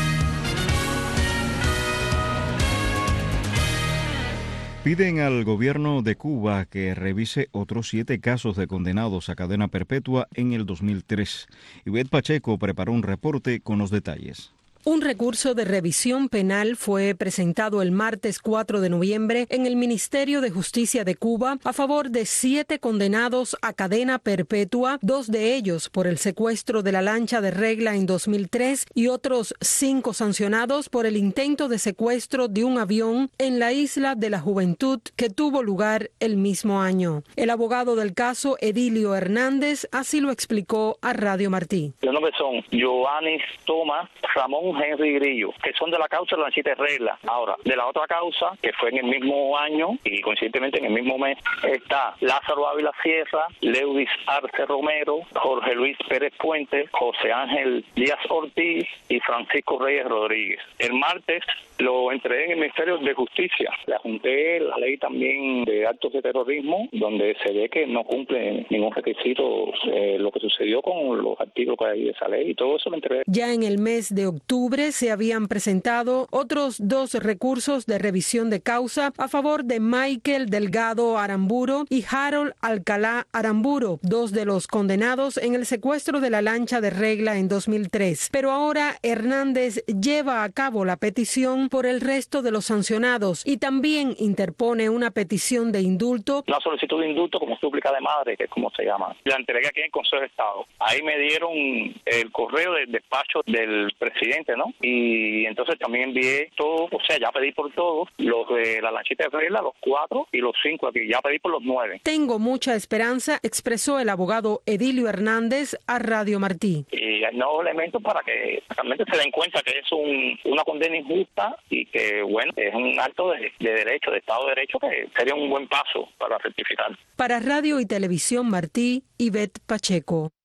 [SPEAKER 6] Piden al gobierno de Cuba que revise otros siete casos de condenados a cadena perpetua en el dos mil tres. Ivette Pacheco preparó un reporte con los detalles.
[SPEAKER 10] Un recurso de revisión penal fue presentado el martes cuatro de noviembre en el Ministerio de Justicia de Cuba a favor de siete condenados a cadena perpetua, dos de ellos por el secuestro de la lancha de Regla en dos mil tres y otros cinco sancionados por el intento de secuestro de un avión en la Isla de la Juventud que tuvo lugar el mismo año. El abogado del caso, Edilio Hernández, así lo explicó a Radio Martí.
[SPEAKER 11] Los nombres son Giovanni Thomas, Ramón Henry Grillo, que son de la causa de la lanchita de Regla. Ahora, de la otra causa, que fue en el mismo año y coincidentemente en el mismo mes, está Lázaro Ávila Sierra, Leudis Arce Romero, Jorge Luis Pérez Puente, José Ángel Díaz Ortiz y Francisco Reyes Rodríguez. El martes lo entregué en el Ministerio de Justicia. Le adjunté la ley también de actos de terrorismo, donde se ve que no cumple ningún requisito eh, lo que sucedió con los artículos que hay de esa ley, y todo eso lo entregué.
[SPEAKER 10] Ya en el mes de octubre se habían presentado otros dos recursos de revisión de causa a favor de Michael Delgado Aramburo y Harold Alcalá Aramburo, dos de los condenados en el secuestro de la lancha de Regla en dos mil tres. Pero ahora Hernández lleva a cabo la petición por el resto de los sancionados y también interpone una petición de indulto.
[SPEAKER 11] Una solicitud de indulto como súplica de madre, que es como se llama. La entregué aquí en el Consejo de Estado. Ahí me dieron el correo del despacho del presidente, ¿no? Y entonces también envié todo, o sea, ya pedí por todos, los de la lanchita de Regla, los cuatro y los cinco aquí, ya pedí por los nueve.
[SPEAKER 10] Tengo mucha esperanza, expresó el abogado Edilio Hernández a Radio Martí.
[SPEAKER 11] Y hay nuevos elementos para que realmente se den cuenta que es un, una condena injusta y que, bueno, es un acto de, de derecho, de Estado de Derecho, que sería un buen paso para rectificar.
[SPEAKER 10] Para Radio y Televisión Martí, Ivette Pacheco.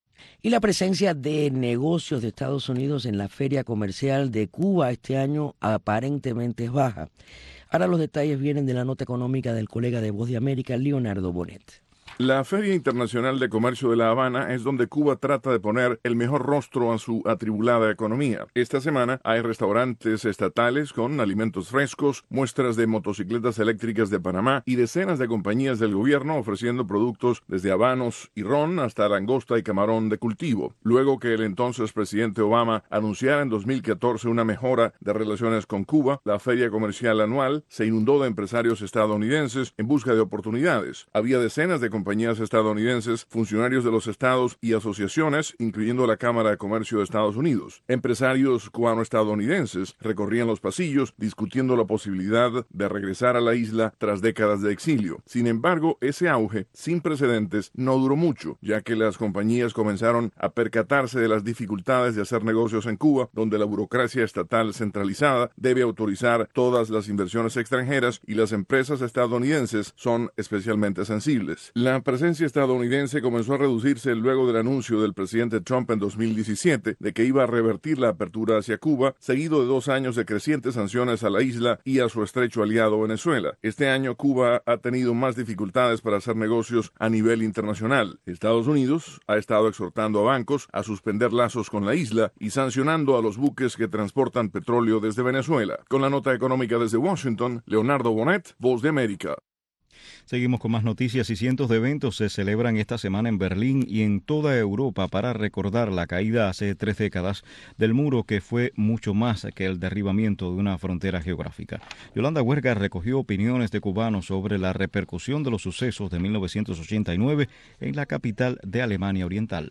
[SPEAKER 3] Y la presencia de negocios de Estados Unidos en la Feria Comercial de Cuba este año aparentemente es baja. Ahora los detalles vienen de la nota económica del colega de Voz de América, Leonardo Bonet.
[SPEAKER 1] La Feria Internacional de Comercio de La Habana es donde Cuba trata de poner el mejor rostro a su atribulada economía. Esta semana hay restaurantes estatales con alimentos frescos, muestras de motocicletas eléctricas de Panamá y decenas de compañías del gobierno ofreciendo productos desde habanos y ron hasta langosta y camarón de cultivo. Luego que el entonces presidente Obama anunciara en dos mil catorce una mejora de relaciones con Cuba, la feria comercial anual se inundó de empresarios estadounidenses en busca de oportunidades. Había decenas de compañías estadounidenses, funcionarios de los estados y asociaciones, incluyendo la Cámara de Comercio de Estados Unidos. Empresarios cubano-estadounidenses recorrían los pasillos discutiendo la posibilidad de regresar a la isla tras décadas de exilio. Sin embargo, ese auge, sin precedentes, no duró mucho, ya que las compañías comenzaron a percatarse de las dificultades de hacer negocios en Cuba, donde la burocracia estatal centralizada debe autorizar todas las inversiones extranjeras y las empresas estadounidenses son especialmente sensibles. La presencia estadounidense comenzó a reducirse luego del anuncio del presidente Trump en dos mil diecisiete de que iba a revertir la apertura hacia Cuba, seguido de dos años de crecientes sanciones a la isla y a su estrecho aliado Venezuela. Este año Cuba ha tenido más dificultades para hacer negocios a nivel internacional. Estados Unidos ha estado exhortando a bancos a suspender lazos con la isla y sancionando a los buques que transportan petróleo desde Venezuela. Con la nota económica desde Washington, Leonardo Bonet, Voz de América.
[SPEAKER 6] Seguimos con más noticias y cientos de eventos se celebran esta semana en Berlín y en toda Europa para recordar la caída hace tres décadas del muro que fue mucho más que el derribamiento de una frontera geográfica. Yolanda Huerga recogió opiniones de cubanos sobre la repercusión de los sucesos de mil novecientos ochenta y nueve en la capital de Alemania Oriental.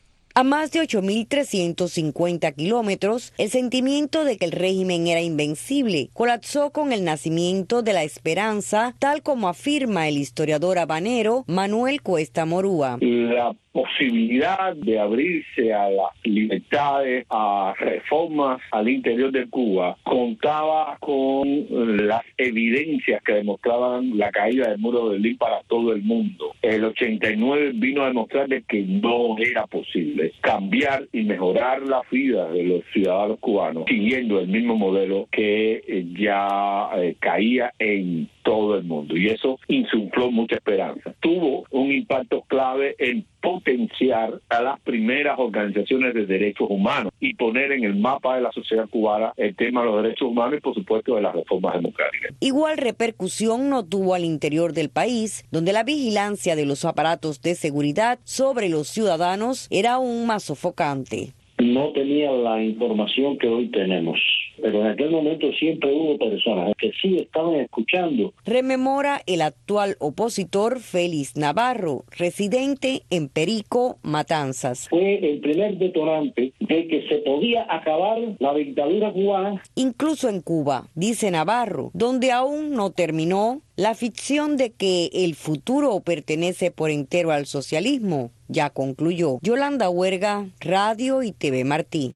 [SPEAKER 12] A más de ocho mil trescientos cincuenta kilómetros, el sentimiento de que el régimen era invencible colapsó con el nacimiento de la esperanza, tal como afirma el historiador habanero Manuel Cuesta Morúa.
[SPEAKER 13] La posibilidad de abrirse a las libertades, a reformas al interior de Cuba, contaba con las evidencias que demostraban la caída del muro de Berlín para todo el mundo. El ochenta y nueve vino a demostrarles que no era posible cambiar y mejorar la vida de los ciudadanos cubanos siguiendo el mismo modelo que ya eh, caía en todo el mundo, y eso insufló mucha esperanza. Tuvo un impacto clave en potenciar a las primeras organizaciones de derechos humanos y poner en el mapa de la sociedad cubana el tema de los derechos humanos y, por supuesto, de las reformas democráticas.
[SPEAKER 12] Igual repercusión no tuvo al interior del país, donde la vigilancia de los aparatos de seguridad sobre los ciudadanos era aún más sofocante.
[SPEAKER 14] No tenía la información que hoy tenemos, pero en aquel momento siempre hubo personas que sí estaban escuchando.
[SPEAKER 12] Rememora el actual opositor Félix Navarro, residente en Perico, Matanzas.
[SPEAKER 14] Fue el primer detonante de que se podía acabar la dictadura cubana.
[SPEAKER 12] Incluso en Cuba, dice Navarro, donde aún no terminó la ficción de que el futuro pertenece por entero al socialismo, ya concluyó. Yolanda Huerga, Radio y T V Martí.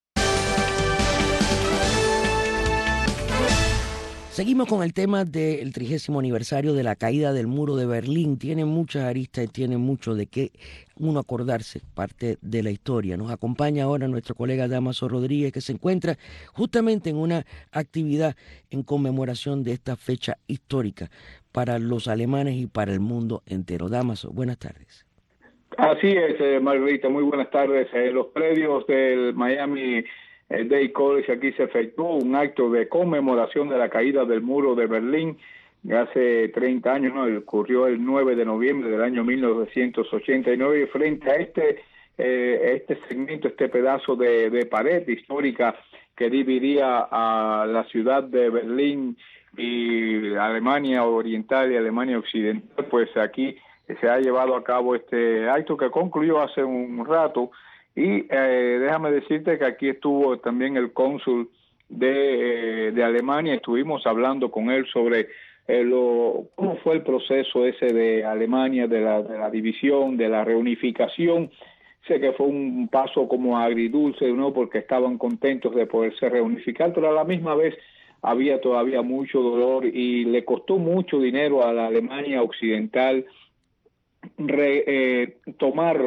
[SPEAKER 3] Seguimos con el tema del trigésimo aniversario de la caída del muro de Berlín. Tiene muchas aristas y tiene mucho de qué uno acordarse, parte de la historia. Nos acompaña ahora nuestro colega Damaso Rodríguez, que se encuentra justamente en una actividad en conmemoración de esta fecha histórica para los alemanes y para el mundo entero. Damaso, buenas tardes.
[SPEAKER 17] Así es, eh, Margarita, muy buenas tardes. En eh, los predios del Miami Dade College aquí se efectuó un acto de conmemoración de la caída del muro de Berlín hace treinta años, ¿no? Ocurrió el nueve de noviembre del año mil novecientos ochenta y nueve, y frente a este eh, este segmento, este pedazo de, de pared histórica que dividía a la ciudad de Berlín y Alemania Oriental y Alemania Occidental, pues aquí se ha llevado a cabo este acto que concluyó hace un rato. Y eh, déjame decirte que aquí estuvo también el cónsul de, eh, de Alemania. Estuvimos hablando con él sobre eh, lo, cómo fue el proceso ese de Alemania, de la, de la división, de la reunificación. Sé que fue un paso como agridulce, ¿no? Porque estaban contentos de poderse reunificar, pero a la misma vez había todavía mucho dolor y le costó mucho dinero a la Alemania occidental re, eh, tomar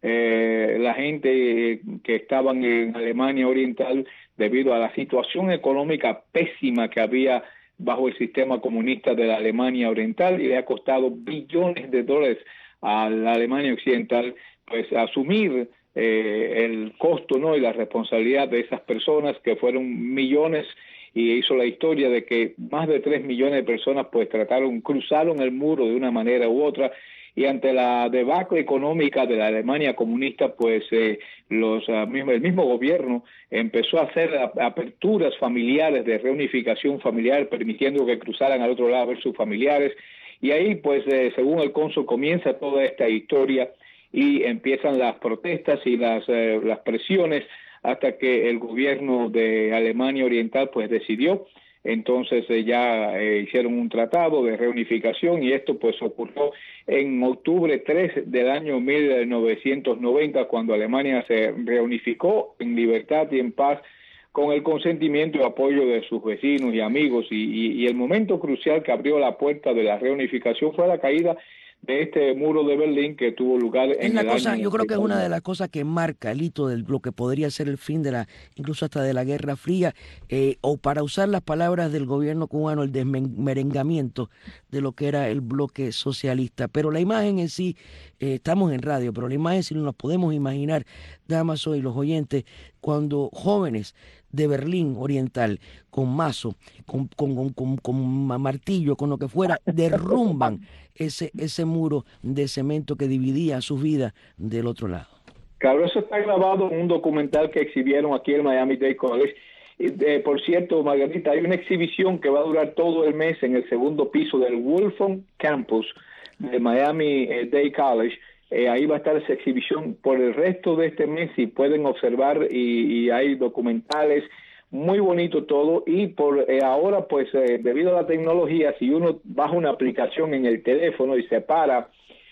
[SPEAKER 17] eh, la gente que estaban en Alemania Oriental debido a la situación económica pésima que había bajo el sistema comunista de la Alemania Oriental, y le ha costado billones de dólares a la Alemania Occidental pues asumir eh, el costo, ¿no?, y la responsabilidad de esas personas, que fueron millones, y hizo la historia de que más de tres millones de personas pues trataron, cruzaron el muro de una manera u otra, y ante la debacle económica de la Alemania comunista, pues eh, los uh, mismo, el mismo gobierno empezó a hacer aperturas familiares de reunificación familiar, permitiendo que cruzaran al otro lado a ver sus familiares, y ahí pues eh, según el cónsul comienza toda esta historia y empiezan las protestas y las, eh, las presiones, hasta que el gobierno de Alemania Oriental pues decidió. Entonces eh, ya eh, hicieron un tratado de reunificación, y esto pues ocurrió en octubre tres del año mil novecientos noventa, cuando Alemania se reunificó en libertad y en paz, con el consentimiento y apoyo de sus vecinos y amigos, y, y, y el momento crucial que abrió la puerta de la reunificación fue la caída de este muro de Berlín, que tuvo lugar en
[SPEAKER 3] es la
[SPEAKER 17] el
[SPEAKER 3] cosa,
[SPEAKER 17] año
[SPEAKER 3] yo creo que es una de las cosas que marca el hito de lo que podría ser el fin de la, incluso hasta de la Guerra Fría, eh, o para usar las palabras del gobierno cubano, el desmerengamiento de lo que era el bloque socialista. Pero la imagen en sí, eh, estamos en radio, pero la imagen, si nos podemos imaginar, Damaso y los oyentes, cuando jóvenes de Berlín Oriental, con mazo, con, con, con, con, con martillo, con lo que fuera, derrumban ese, ese muro de cemento que dividía sus vidas del otro lado.
[SPEAKER 17] Claro, eso está grabado en un documental que exhibieron aquí en Miami-Dade College. Eh, por cierto, Margarita, hay una exhibición que va a durar todo el mes en el segundo piso del Wolfson Campus de Miami-Dade College. Eh, ahí va a estar esa exhibición por el resto de este mes, y pueden observar, y, y hay documentales, muy bonito todo. Y por eh, ahora, pues eh, debido a la tecnología, si uno baja una aplicación en el teléfono y se para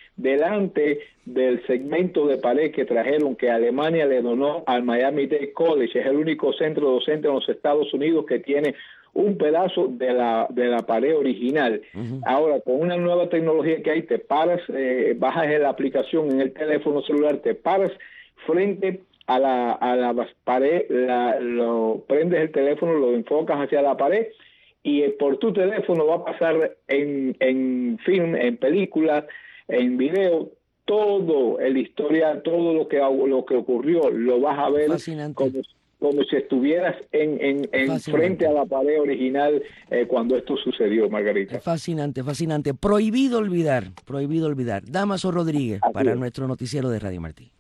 [SPEAKER 17] delante del segmento de pared que trajeron, que Alemania le donó al Miami-Dade College, es el único centro docente en los Estados Unidos que tiene un pedazo de la de la pared original. Uh-huh. Ahora, con una nueva tecnología que hay, te paras, eh, bajas la aplicación en el teléfono celular, te paras frente a la, a la pared, la, lo prendes el teléfono, lo enfocas hacia la pared, y eh, por tu teléfono va a pasar en, en film, en película, en video, todo el historia, todo lo que lo que ocurrió, lo vas a ver como como si estuvieras en, en, en frente a la pared original eh, cuando esto sucedió, Margarita.
[SPEAKER 3] Es fascinante, fascinante. Prohibido olvidar, prohibido olvidar. Damaso Rodríguez, Así para es. Nuestro noticiero de Radio Martí.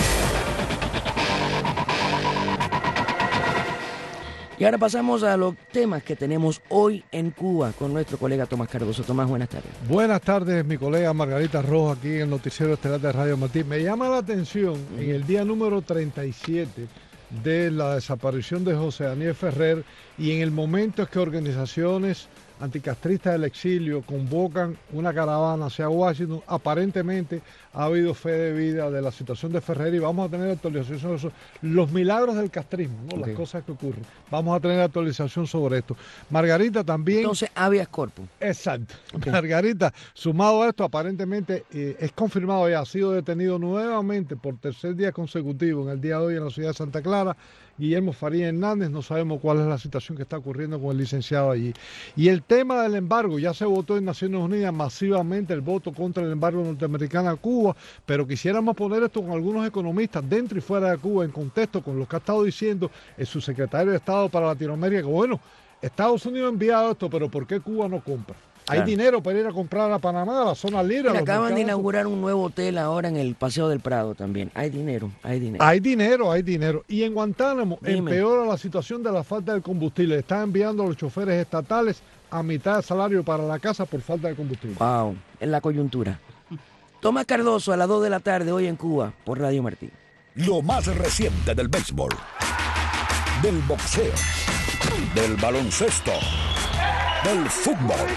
[SPEAKER 3] Y ahora pasamos a los temas que tenemos hoy en Cuba con nuestro colega Tomás Cardoso. Tomás, buenas tardes.
[SPEAKER 2] Buenas tardes, mi colega Margarita Rojo, aquí en el noticiero estelar de Radio Martí. Me llama la atención, uh-huh. en el día número treinta y siete de la desaparición de José Daniel Ferrer, y en el momento en que organizaciones anticastristas del exilio convocan una caravana hacia Washington, aparentemente ha habido fe de vida de la situación de Ferrer, y vamos a tener actualización sobre eso. Los milagros del castrismo, ¿no? Okay. Las cosas que ocurren. Vamos a tener actualización sobre esto. Margarita, también...
[SPEAKER 3] Entonces, habeas corpus.
[SPEAKER 2] Exacto. Okay. Margarita, sumado a esto, aparentemente eh, es confirmado ya, ha sido detenido nuevamente por tercer día consecutivo en el día de hoy en la ciudad de Santa Clara, Guillermo Faría Hernández. No sabemos cuál es la situación que está ocurriendo con el licenciado allí. Y el tema del embargo, ya se votó en Naciones Unidas masivamente el voto contra el embargo norteamericano a Cuba, pero quisiéramos poner esto con algunos economistas dentro y fuera de Cuba en contexto con lo que ha estado diciendo el subsecretario de Estado para Latinoamérica, que bueno, Estados Unidos ha enviado esto, pero ¿por qué Cuba no compra? Hay claro. dinero para ir a comprar a Panamá, a la zona libre.
[SPEAKER 3] Mira, acaban de inaugurar un nuevo hotel ahora en el Paseo del Prado también. Hay dinero, hay dinero.
[SPEAKER 2] Hay dinero, hay dinero. Y en Guantánamo Dime. empeora la situación de la falta de combustible. Están enviando a los choferes estatales a mitad de salario para la casa por falta de combustible.
[SPEAKER 3] Wow, en la coyuntura. Tomás Cardoso a las dos de la tarde hoy en Cuba por Radio Martí.
[SPEAKER 5] Lo más reciente del béisbol, del boxeo, del baloncesto, del fútbol.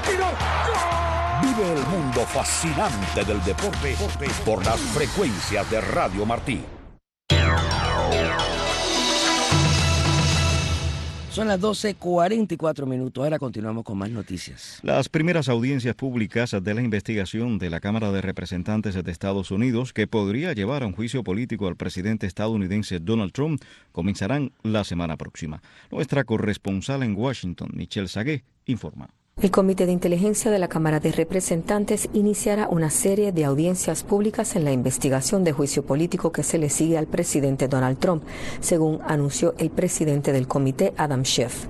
[SPEAKER 5] Vive el mundo fascinante del deporte por las frecuencias de Radio Martí.
[SPEAKER 3] Son las doce cuarenta y cuatro minutos. Ahora continuamos con más noticias.
[SPEAKER 6] Las primeras audiencias públicas de la investigación de la Cámara de Representantes de Estados Unidos, que podría llevar a un juicio político al presidente estadounidense Donald Trump, comenzarán la semana próxima. Nuestra corresponsal en Washington, Michelle Sagué, informa.
[SPEAKER 18] El Comité de Inteligencia de la Cámara de Representantes iniciará una serie de audiencias públicas en la investigación de juicio político que se le sigue al presidente Donald Trump, según anunció el presidente del comité, Adam Schiff.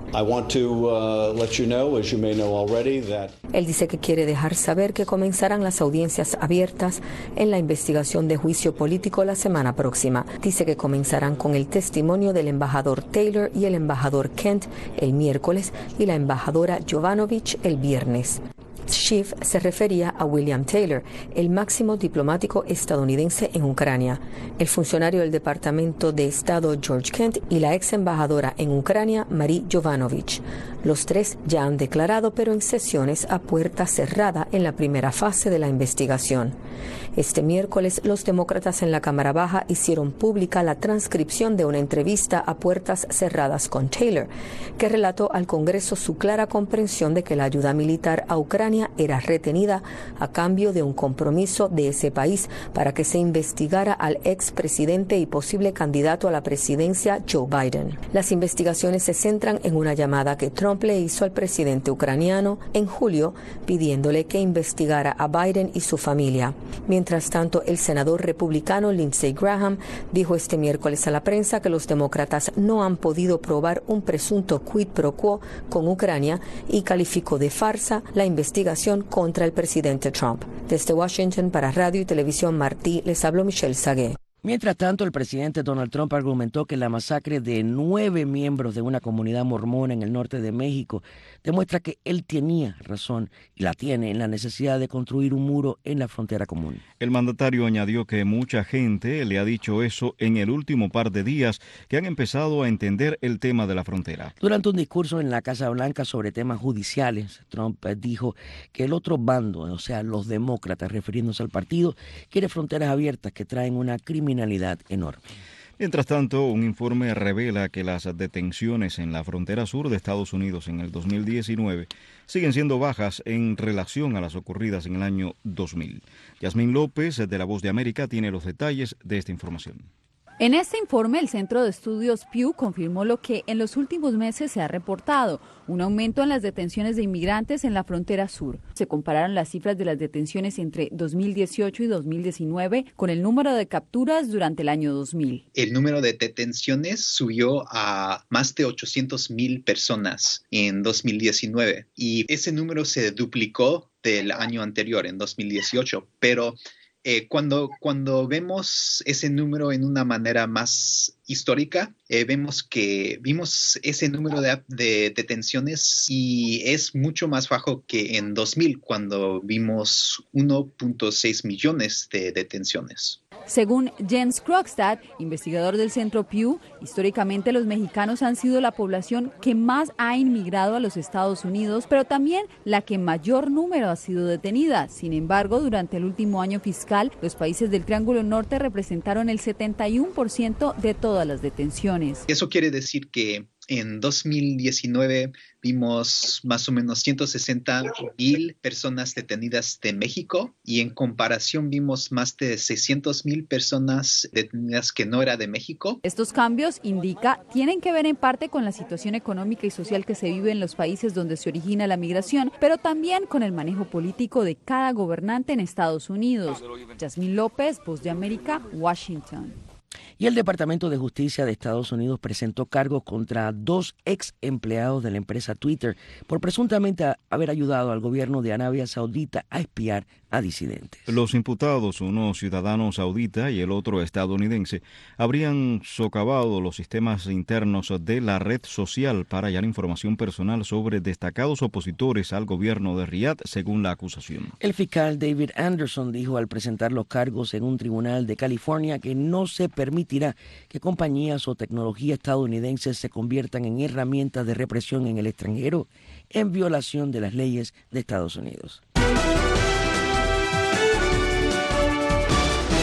[SPEAKER 18] Él dice que quiere dejar saber que comenzarán las audiencias abiertas en la investigación de juicio político la semana próxima. Dice que comenzarán con el testimonio del embajador Taylor y el embajador Kent el miércoles y la embajadora Jovanovich el viernes. Schiff se refería a William Taylor, el máximo diplomático estadounidense en Ucrania, el funcionario del Departamento de Estado George Kent y la ex embajadora en Ucrania Marie Jovanovich. Los tres ya han declarado, pero en sesiones a puerta cerrada en la primera fase de la investigación. Este miércoles, los demócratas en la Cámara Baja hicieron pública la transcripción de una entrevista a puertas cerradas con Taylor, que relató al Congreso su clara comprensión de que la ayuda militar a Ucrania era retenida a cambio de un compromiso de ese país para que se investigara al expresidente y posible candidato a la presidencia Joe Biden. Las investigaciones se centran en una llamada que Trump le hizo al presidente ucraniano en julio pidiéndole que investigara a Biden y su familia. Mientras tanto, el senador republicano Lindsey Graham dijo este miércoles a la prensa que los demócratas no han podido probar un presunto quid pro quo con Ucrania y calificó de farsa la investigación contra el presidente Trump. Desde Washington para Radio y Televisión Martí, les habló Michelle Sagué.
[SPEAKER 3] Mientras tanto, el presidente Donald Trump argumentó que la masacre de nueve miembros de una comunidad mormona en el norte de México demuestra que él tenía razón y la tiene en la necesidad de construir un muro en la frontera común.
[SPEAKER 6] El mandatario añadió que mucha gente le ha dicho eso en el último par de días que han empezado a entender el tema de la frontera.
[SPEAKER 3] Durante un discurso en la Casa Blanca sobre temas judiciales, Trump dijo que el otro bando, o sea, los demócratas, refiriéndose al partido, quiere fronteras abiertas que traen una criminalidad enorme.
[SPEAKER 6] Mientras tanto, un informe revela que las detenciones en la frontera sur de Estados Unidos en el dos mil diecinueve siguen siendo bajas en relación a las ocurridas en el año dos mil. Yasmín López, de La Voz de América, tiene los detalles de esta información.
[SPEAKER 19] En este informe, el Centro de Estudios Pew confirmó lo que en los últimos meses se ha reportado, un aumento en las detenciones de inmigrantes en la frontera sur. Se compararon las cifras de las detenciones entre dos mil dieciocho y dos mil diecinueve con el número de capturas durante el año dos mil.
[SPEAKER 20] El número de detenciones subió a más de ochocientas mil personas en dos mil diecinueve y ese número se duplicó del año anterior, en dos mil dieciocho, pero Eh, cuando, cuando vemos ese número en una manera más histórica, eh, vemos que vimos ese número de, de detenciones y es mucho más bajo que en dos mil, cuando vimos uno punto seis millones de detenciones.
[SPEAKER 19] Según Jens Krogstad, investigador del Centro Pew, históricamente los mexicanos han sido la población que más ha inmigrado a los Estados Unidos, pero también la que mayor número ha sido detenida. Sin embargo, durante el último año fiscal, los países del Triángulo Norte representaron el setenta y uno por ciento de todas las detenciones.
[SPEAKER 20] Eso quiere decir que en dos mil diecinueve vimos más o menos ciento sesenta mil personas detenidas de México y en comparación vimos más de seiscientas mil personas detenidas que no era de México.
[SPEAKER 19] Estos cambios, indica, tienen que ver en parte con la situación económica y social que se vive en los países donde se origina la migración, pero también con el manejo político de cada gobernante en Estados Unidos. Yasmín López, Voz de América, Washington.
[SPEAKER 3] Y el Departamento de Justicia de Estados Unidos presentó cargos contra dos ex empleados de la empresa Twitter por presuntamente haber ayudado al gobierno de Arabia Saudita a espiar a disidentes.
[SPEAKER 6] Los imputados, uno ciudadano saudita y el otro estadounidense, habrían socavado los sistemas internos de la red social para hallar información personal sobre destacados opositores al gobierno de Riad, según la acusación.
[SPEAKER 3] El fiscal David Anderson dijo al presentar los cargos en un tribunal de California que no se permitirá que compañías o tecnología estadounidenses se conviertan en herramientas de represión en el extranjero en violación de las leyes de Estados Unidos.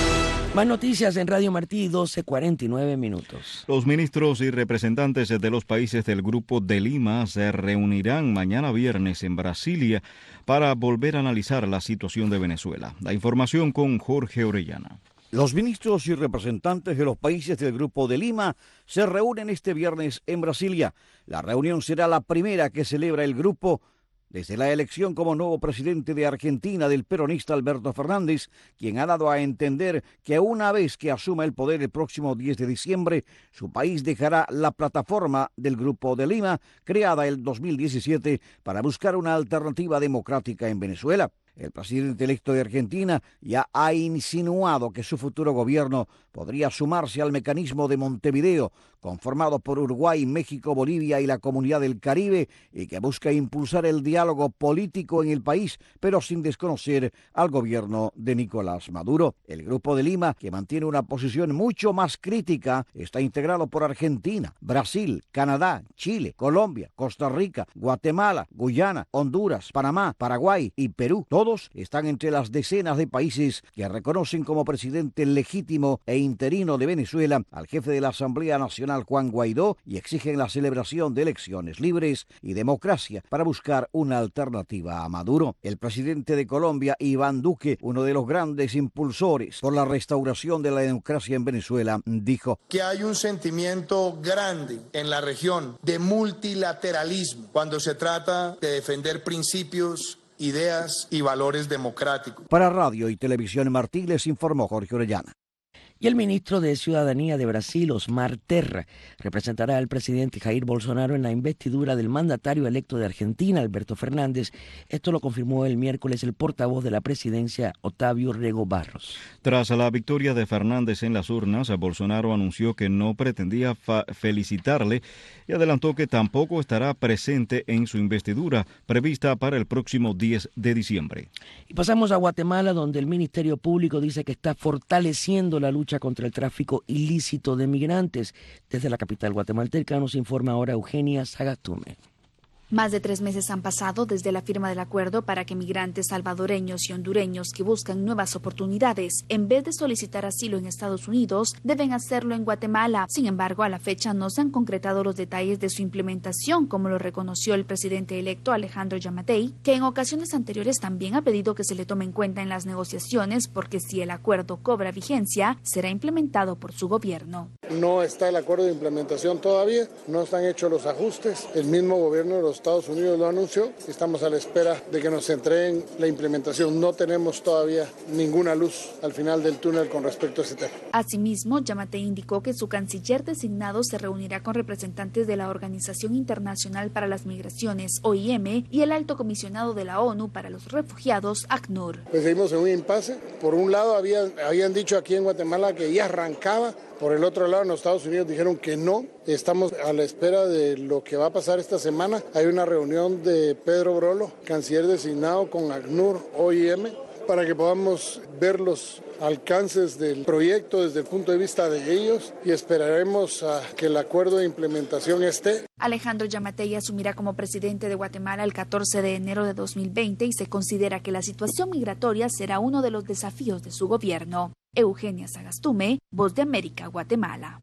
[SPEAKER 3] Más noticias en Radio Martí, doce cuarenta y nueve minutos.
[SPEAKER 6] Los ministros y representantes de los países del Grupo de Lima se reunirán mañana viernes en Brasilia para volver a analizar la situación de Venezuela. La información con Jorge Orellana.
[SPEAKER 15] Los ministros y representantes de los países del Grupo de Lima se reúnen este viernes en Brasilia. La reunión será la primera que celebra el grupo desde la elección como nuevo presidente de Argentina del peronista Alberto Fernández, quien ha dado a entender que una vez que asuma el poder el próximo diez de diciembre, su país dejará la plataforma del Grupo de Lima, creada el dos mil diecisiete para buscar una alternativa democrática en Venezuela. El presidente electo de Argentina ya ha insinuado que su futuro gobierno podría sumarse al mecanismo de Montevideo, conformado por Uruguay, México, Bolivia y la Comunidad del Caribe, y que busca impulsar el diálogo político en el país, pero sin desconocer al gobierno de Nicolás Maduro. El Grupo de Lima, que mantiene una posición mucho más crítica, está integrado por Argentina, Brasil, Canadá, Chile, Colombia, Costa Rica, Guatemala, Guyana, Honduras, Panamá, Paraguay y Perú. Todos están entre las decenas de países que reconocen como presidente legítimo e interino de Venezuela al jefe de la Asamblea Nacional, Juan Guaidó, y exigen la celebración de elecciones libres y democracia para buscar una alternativa a Maduro. El presidente de Colombia, Iván Duque, uno de los grandes impulsores por la restauración de la democracia en Venezuela, dijo
[SPEAKER 21] que hay un sentimiento grande en la región de multilateralismo cuando se trata de defender principios, ideas y valores democráticos.
[SPEAKER 15] Para Radio y Televisión Martí les informó Jorge Orellana.
[SPEAKER 3] Y el ministro de Ciudadanía de Brasil, Osmar Terra, representará al presidente Jair Bolsonaro en la investidura del mandatario electo de Argentina, Alberto Fernández. Esto lo confirmó el miércoles el portavoz de la presidencia, Otávio Rego Barros.
[SPEAKER 6] Tras la victoria de Fernández en las urnas, Bolsonaro anunció que no pretendía felicitarle y adelantó que tampoco estará presente en su investidura prevista para el próximo diez de diciembre.
[SPEAKER 3] Y pasamos a Guatemala, donde el Ministerio Público dice que está fortaleciendo la lucha contra el tráfico ilícito de migrantes. Desde la capital guatemalteca nos informa ahora Eugenia Sagastume.
[SPEAKER 22] Más de tres meses han pasado desde la firma del acuerdo para que migrantes salvadoreños y hondureños que buscan nuevas oportunidades, en vez de solicitar asilo en Estados Unidos, deben hacerlo en Guatemala. Sin embargo, a la fecha no se han concretado los detalles de su implementación, como lo reconoció el presidente electo Alejandro Yamatei, que en ocasiones anteriores también ha pedido que se le tome en cuenta en las negociaciones, porque si el acuerdo cobra vigencia, será implementado por su gobierno.
[SPEAKER 21] No está el acuerdo de implementación todavía, no están hechos los ajustes. El mismo gobierno de los Estados Unidos lo anunció. Estamos a la espera de que nos entreguen la implementación. No tenemos todavía ninguna luz al final del túnel con respecto a ese tema.
[SPEAKER 22] Asimismo, Yamatei indicó que su canciller designado se reunirá con representantes de la Organización Internacional para las Migraciones, O I M, y el alto comisionado de la ONU para los Refugiados, ACNUR.
[SPEAKER 21] Pues seguimos en un impasse. Por un lado, habían, habían dicho aquí en Guatemala que ya arrancaba. Por el otro lado, en los Estados Unidos dijeron que no. Estamos a la espera de lo que va a pasar esta semana. Hay una reunión de Pedro Brolo, canciller designado, con ACNUR, O I M, para que podamos ver los alcances del proyecto desde el punto de vista de ellos y esperaremos a que el acuerdo de implementación esté.
[SPEAKER 22] Alejandro Yamatei asumirá como presidente de Guatemala el catorce de enero de dos mil veinte y se considera que la situación migratoria será uno de los desafíos de su gobierno. Eugenia Sagastume, Voz de América, Guatemala.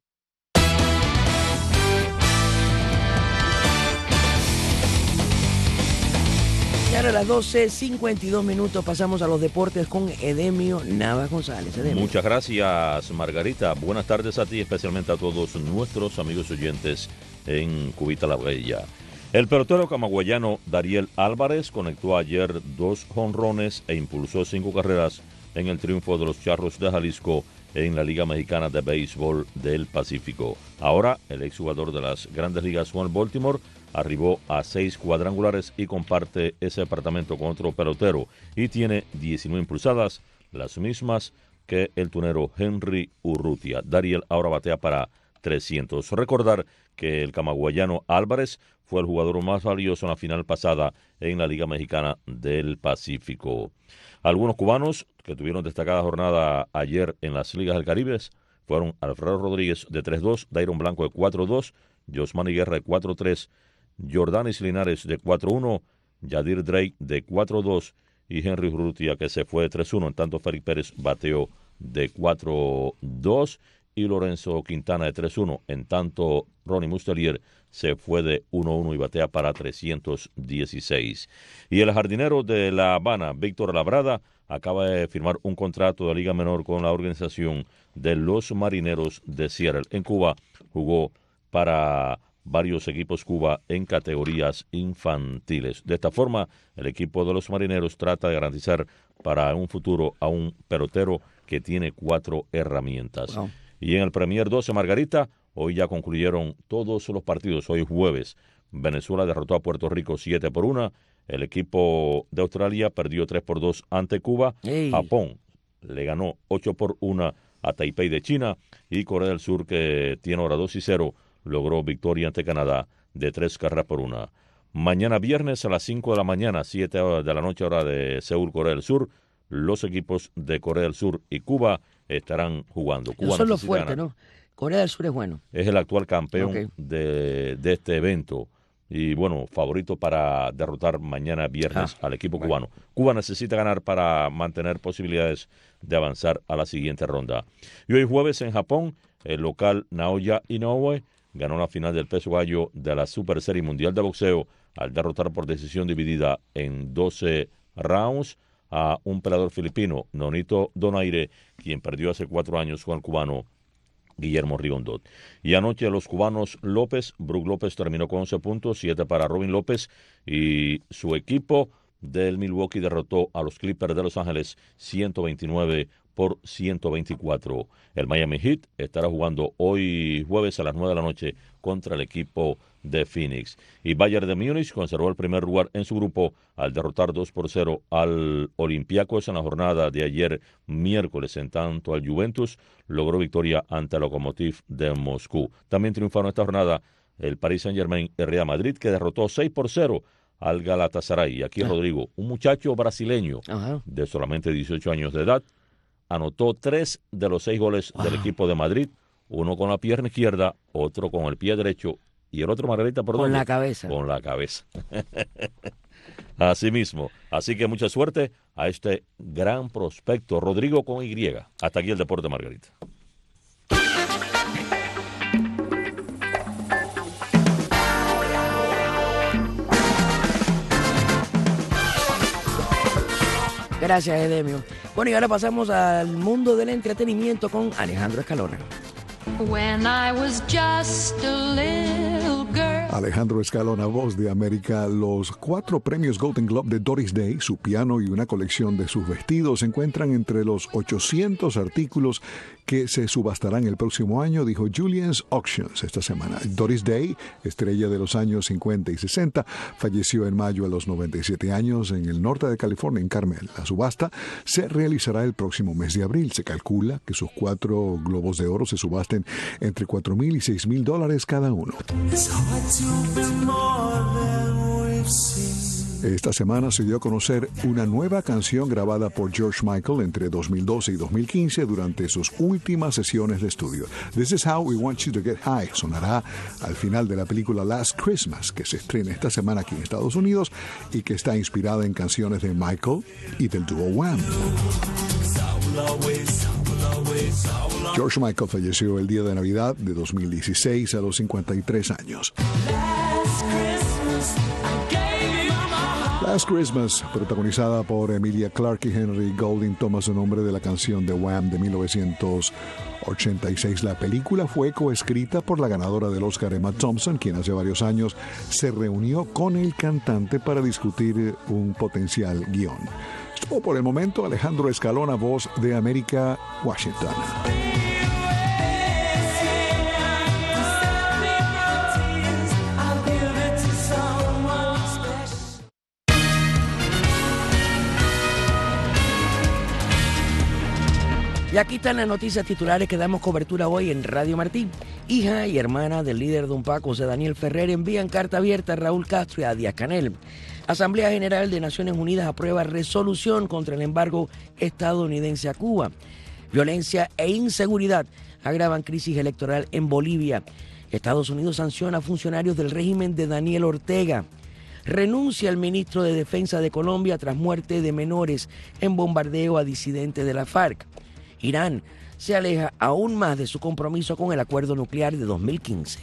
[SPEAKER 3] Y ahora a las doce cincuenta y dos minutos pasamos a los deportes con Edemio Navas González. Edemio.
[SPEAKER 23] Muchas gracias, Margarita. Buenas tardes a ti, especialmente a todos nuestros amigos oyentes en Cubita La Bella. El pelotero camagüeyano Dariel Álvarez conectó ayer dos jonrones e impulsó cinco carreras en el triunfo de los Charros de Jalisco en la Liga Mexicana de Béisbol del Pacífico. Ahora, el exjugador de las Grandes Ligas, Juan Baltimore, arribó a seis cuadrangulares y comparte ese apartamento con otro pelotero y tiene diecinueve impulsadas, las mismas que el tunero Henry Urrutia. Dariel ahora batea para trescientos. Recordar que el camagüeyano Álvarez fue el jugador más valioso en la final pasada en la Liga Mexicana del Pacífico. Algunos cubanos que tuvieron destacada jornada ayer en las Ligas del Caribe fueron Alfredo Rodríguez de tres dos, Dairon Blanco de cuatro dos, Josmani Guerra de cuatro tres, Jordanis Linares de cuatro uno, Yadir Drake de cuatro dos y Henry Urrutia que se fue de tres uno, en tanto Félix Pérez bateó de cuatro dos y Lorenzo Quintana de tres uno. En tanto, Ronnie Mustelier se fue de uno uno y batea para trescientos dieciséis. Y el jardinero de La Habana, Víctor Labrada, acaba de firmar un contrato de Liga Menor con la organización de los Marineros de Seattle. En Cuba jugó para varios equipos Cuba en categorías infantiles. De esta forma, el equipo de los Marineros trata de garantizar para un futuro a un pelotero que tiene cuatro herramientas. Wow. Y en el Premier doce, Margarita, hoy ya concluyeron todos los partidos. Hoy jueves, Venezuela derrotó a Puerto Rico siete por uno. El equipo de Australia perdió tres por dos ante Cuba. Hey. Japón le ganó ocho por uno a Taipei de China. Y Corea del Sur, que tiene ahora dos y cero, logró victoria ante Canadá de tres carreras por una. Mañana viernes a las cinco de la mañana, siete de la noche hora de Seúl, Corea del Sur, los equipos de Corea del Sur y Cuba estarán jugando. Cuba
[SPEAKER 3] Eso es lo fuerte, ¿no? Corea del Sur es bueno.
[SPEAKER 23] Es el actual campeón
[SPEAKER 3] okay.
[SPEAKER 23] de, de este evento. Y bueno, favorito para derrotar mañana viernes ah, al equipo bueno. cubano. Cuba necesita ganar para mantener posibilidades de avanzar a la siguiente ronda. Y hoy jueves en Japón, el local Naoya Inoue ganó la final del peso gallo de la Super Serie Mundial de Boxeo al derrotar por decisión dividida en doce rounds a un peleador filipino, Nonito Donaire, quien perdió hace cuatro años con el cubano Guillermo Rigondot. Y anoche los cubanos López, Brook López terminó con once puntos, siete para Robin López, y su equipo del Milwaukee derrotó a los Clippers de Los Ángeles ciento veintinueve por ciento veinticuatro. El Miami Heat estará jugando hoy jueves a las nueve de la noche contra el equipo de Phoenix. Y Bayern de Múnich conservó el primer lugar en su grupo al derrotar dos por cero al Olympiacos en la jornada de ayer miércoles. En tanto, al Juventus logró victoria ante el Lokomotiv de Moscú. También triunfaron esta jornada el Paris Saint-Germain y Real Madrid, que derrotó seis por cero al Galatasaray. Y aquí ah. Rodrigo, un muchacho brasileño Ajá. de solamente dieciocho años de edad, anotó tres de los seis goles wow. del equipo de Madrid, uno con la pierna izquierda, otro con el pie derecho y el otro, Margarita, ¿por dónde?
[SPEAKER 3] Con la cabeza.
[SPEAKER 23] Con la cabeza. Así mismo. Así que mucha suerte a este gran prospecto, Rodrigo con Y. Hasta aquí el deporte, Margarita.
[SPEAKER 3] Gracias, Edemio. Bueno, y ahora pasamos al mundo del entretenimiento con Alejandro Escalona.
[SPEAKER 4] When I was just a little girl.
[SPEAKER 7] Alejandro Escalona, Voz de América. Los cuatro premios Golden Globe de Doris Day, su piano y una colección de sus vestidos se encuentran entre los ochocientos artículos que se subastarán el próximo año, dijo Julien's Auctions esta semana. Doris Day, estrella de los años cincuenta y sesenta, falleció en mayo a los noventa y siete años en el norte de California, en Carmel. La subasta se realizará el próximo mes de abril. Se calcula que sus cuatro globos de oro se subasten entre cuatro mil y seis mil dólares cada uno. Esta semana se dio a conocer una nueva canción grabada por George Michael entre dos mil doce y dos mil quince durante sus últimas sesiones de estudio. This is How We Want You to Get High sonará al final de la película Last Christmas, que se estrena esta semana aquí en Estados Unidos y que está inspirada en canciones de Michael y del dúo Wham. George Michael falleció el día de Navidad de dos mil dieciséis a los cincuenta y tres años. Last Christmas, protagonizada por Emilia Clarke y Henry Golding, toma su nombre de la canción de Wham de mil novecientos ochenta y seis. La película fue coescrita por la ganadora del Oscar, Emma Thompson, quien hace varios años se reunió con el cantante para discutir un potencial guión. Estuvo por el momento Alejandro Escalona, Voz de América, Washington.
[SPEAKER 3] Y aquí están las noticias titulares que damos cobertura hoy en Radio Martí. Hija y hermana del líder Don Paco, José Daniel Ferrer, envían carta abierta a Raúl Castro y a Díaz-Canel. Asamblea General de Naciones Unidas aprueba resolución contra el embargo estadounidense a Cuba. Violencia e inseguridad agravan crisis electoral en Bolivia. Estados Unidos sanciona a funcionarios del régimen de Daniel Ortega. Renuncia el ministro de Defensa de Colombia tras muerte de menores en bombardeo a disidentes de la FARC. Irán se aleja aún más de su compromiso con el acuerdo nuclear de dos mil quince.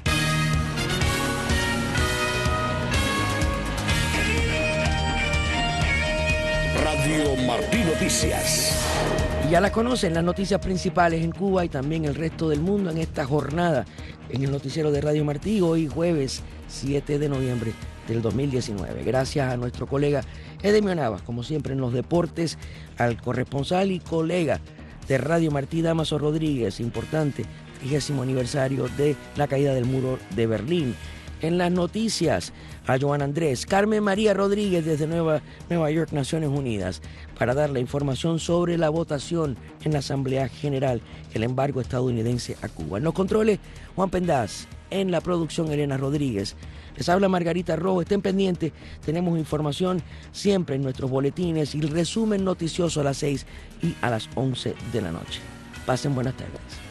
[SPEAKER 5] Radio Martí Noticias.
[SPEAKER 3] Y ya la conocen, las noticias principales en Cuba y también el resto del mundo en esta jornada en el noticiero de Radio Martí, hoy jueves siete de noviembre del dos mil diecinueve. Gracias a nuestro colega Edemio Navas, como siempre en los deportes, al corresponsal y colega de Radio Martí, Damaso Rodríguez, importante trigésimo aniversario de la caída del muro de Berlín. En las noticias, a Joan Andrés, Carmen María Rodríguez desde Nueva, Nueva York, Naciones Unidas, para dar la información sobre la votación en la Asamblea General, el embargo estadounidense a Cuba. En los controles, Juan Pendaz, en la producción, Elena Rodríguez. Les habla Margarita Rojo, estén pendientes, tenemos información siempre en nuestros boletines y el resumen noticioso a las seis y a las once de la noche. Pasen buenas tardes.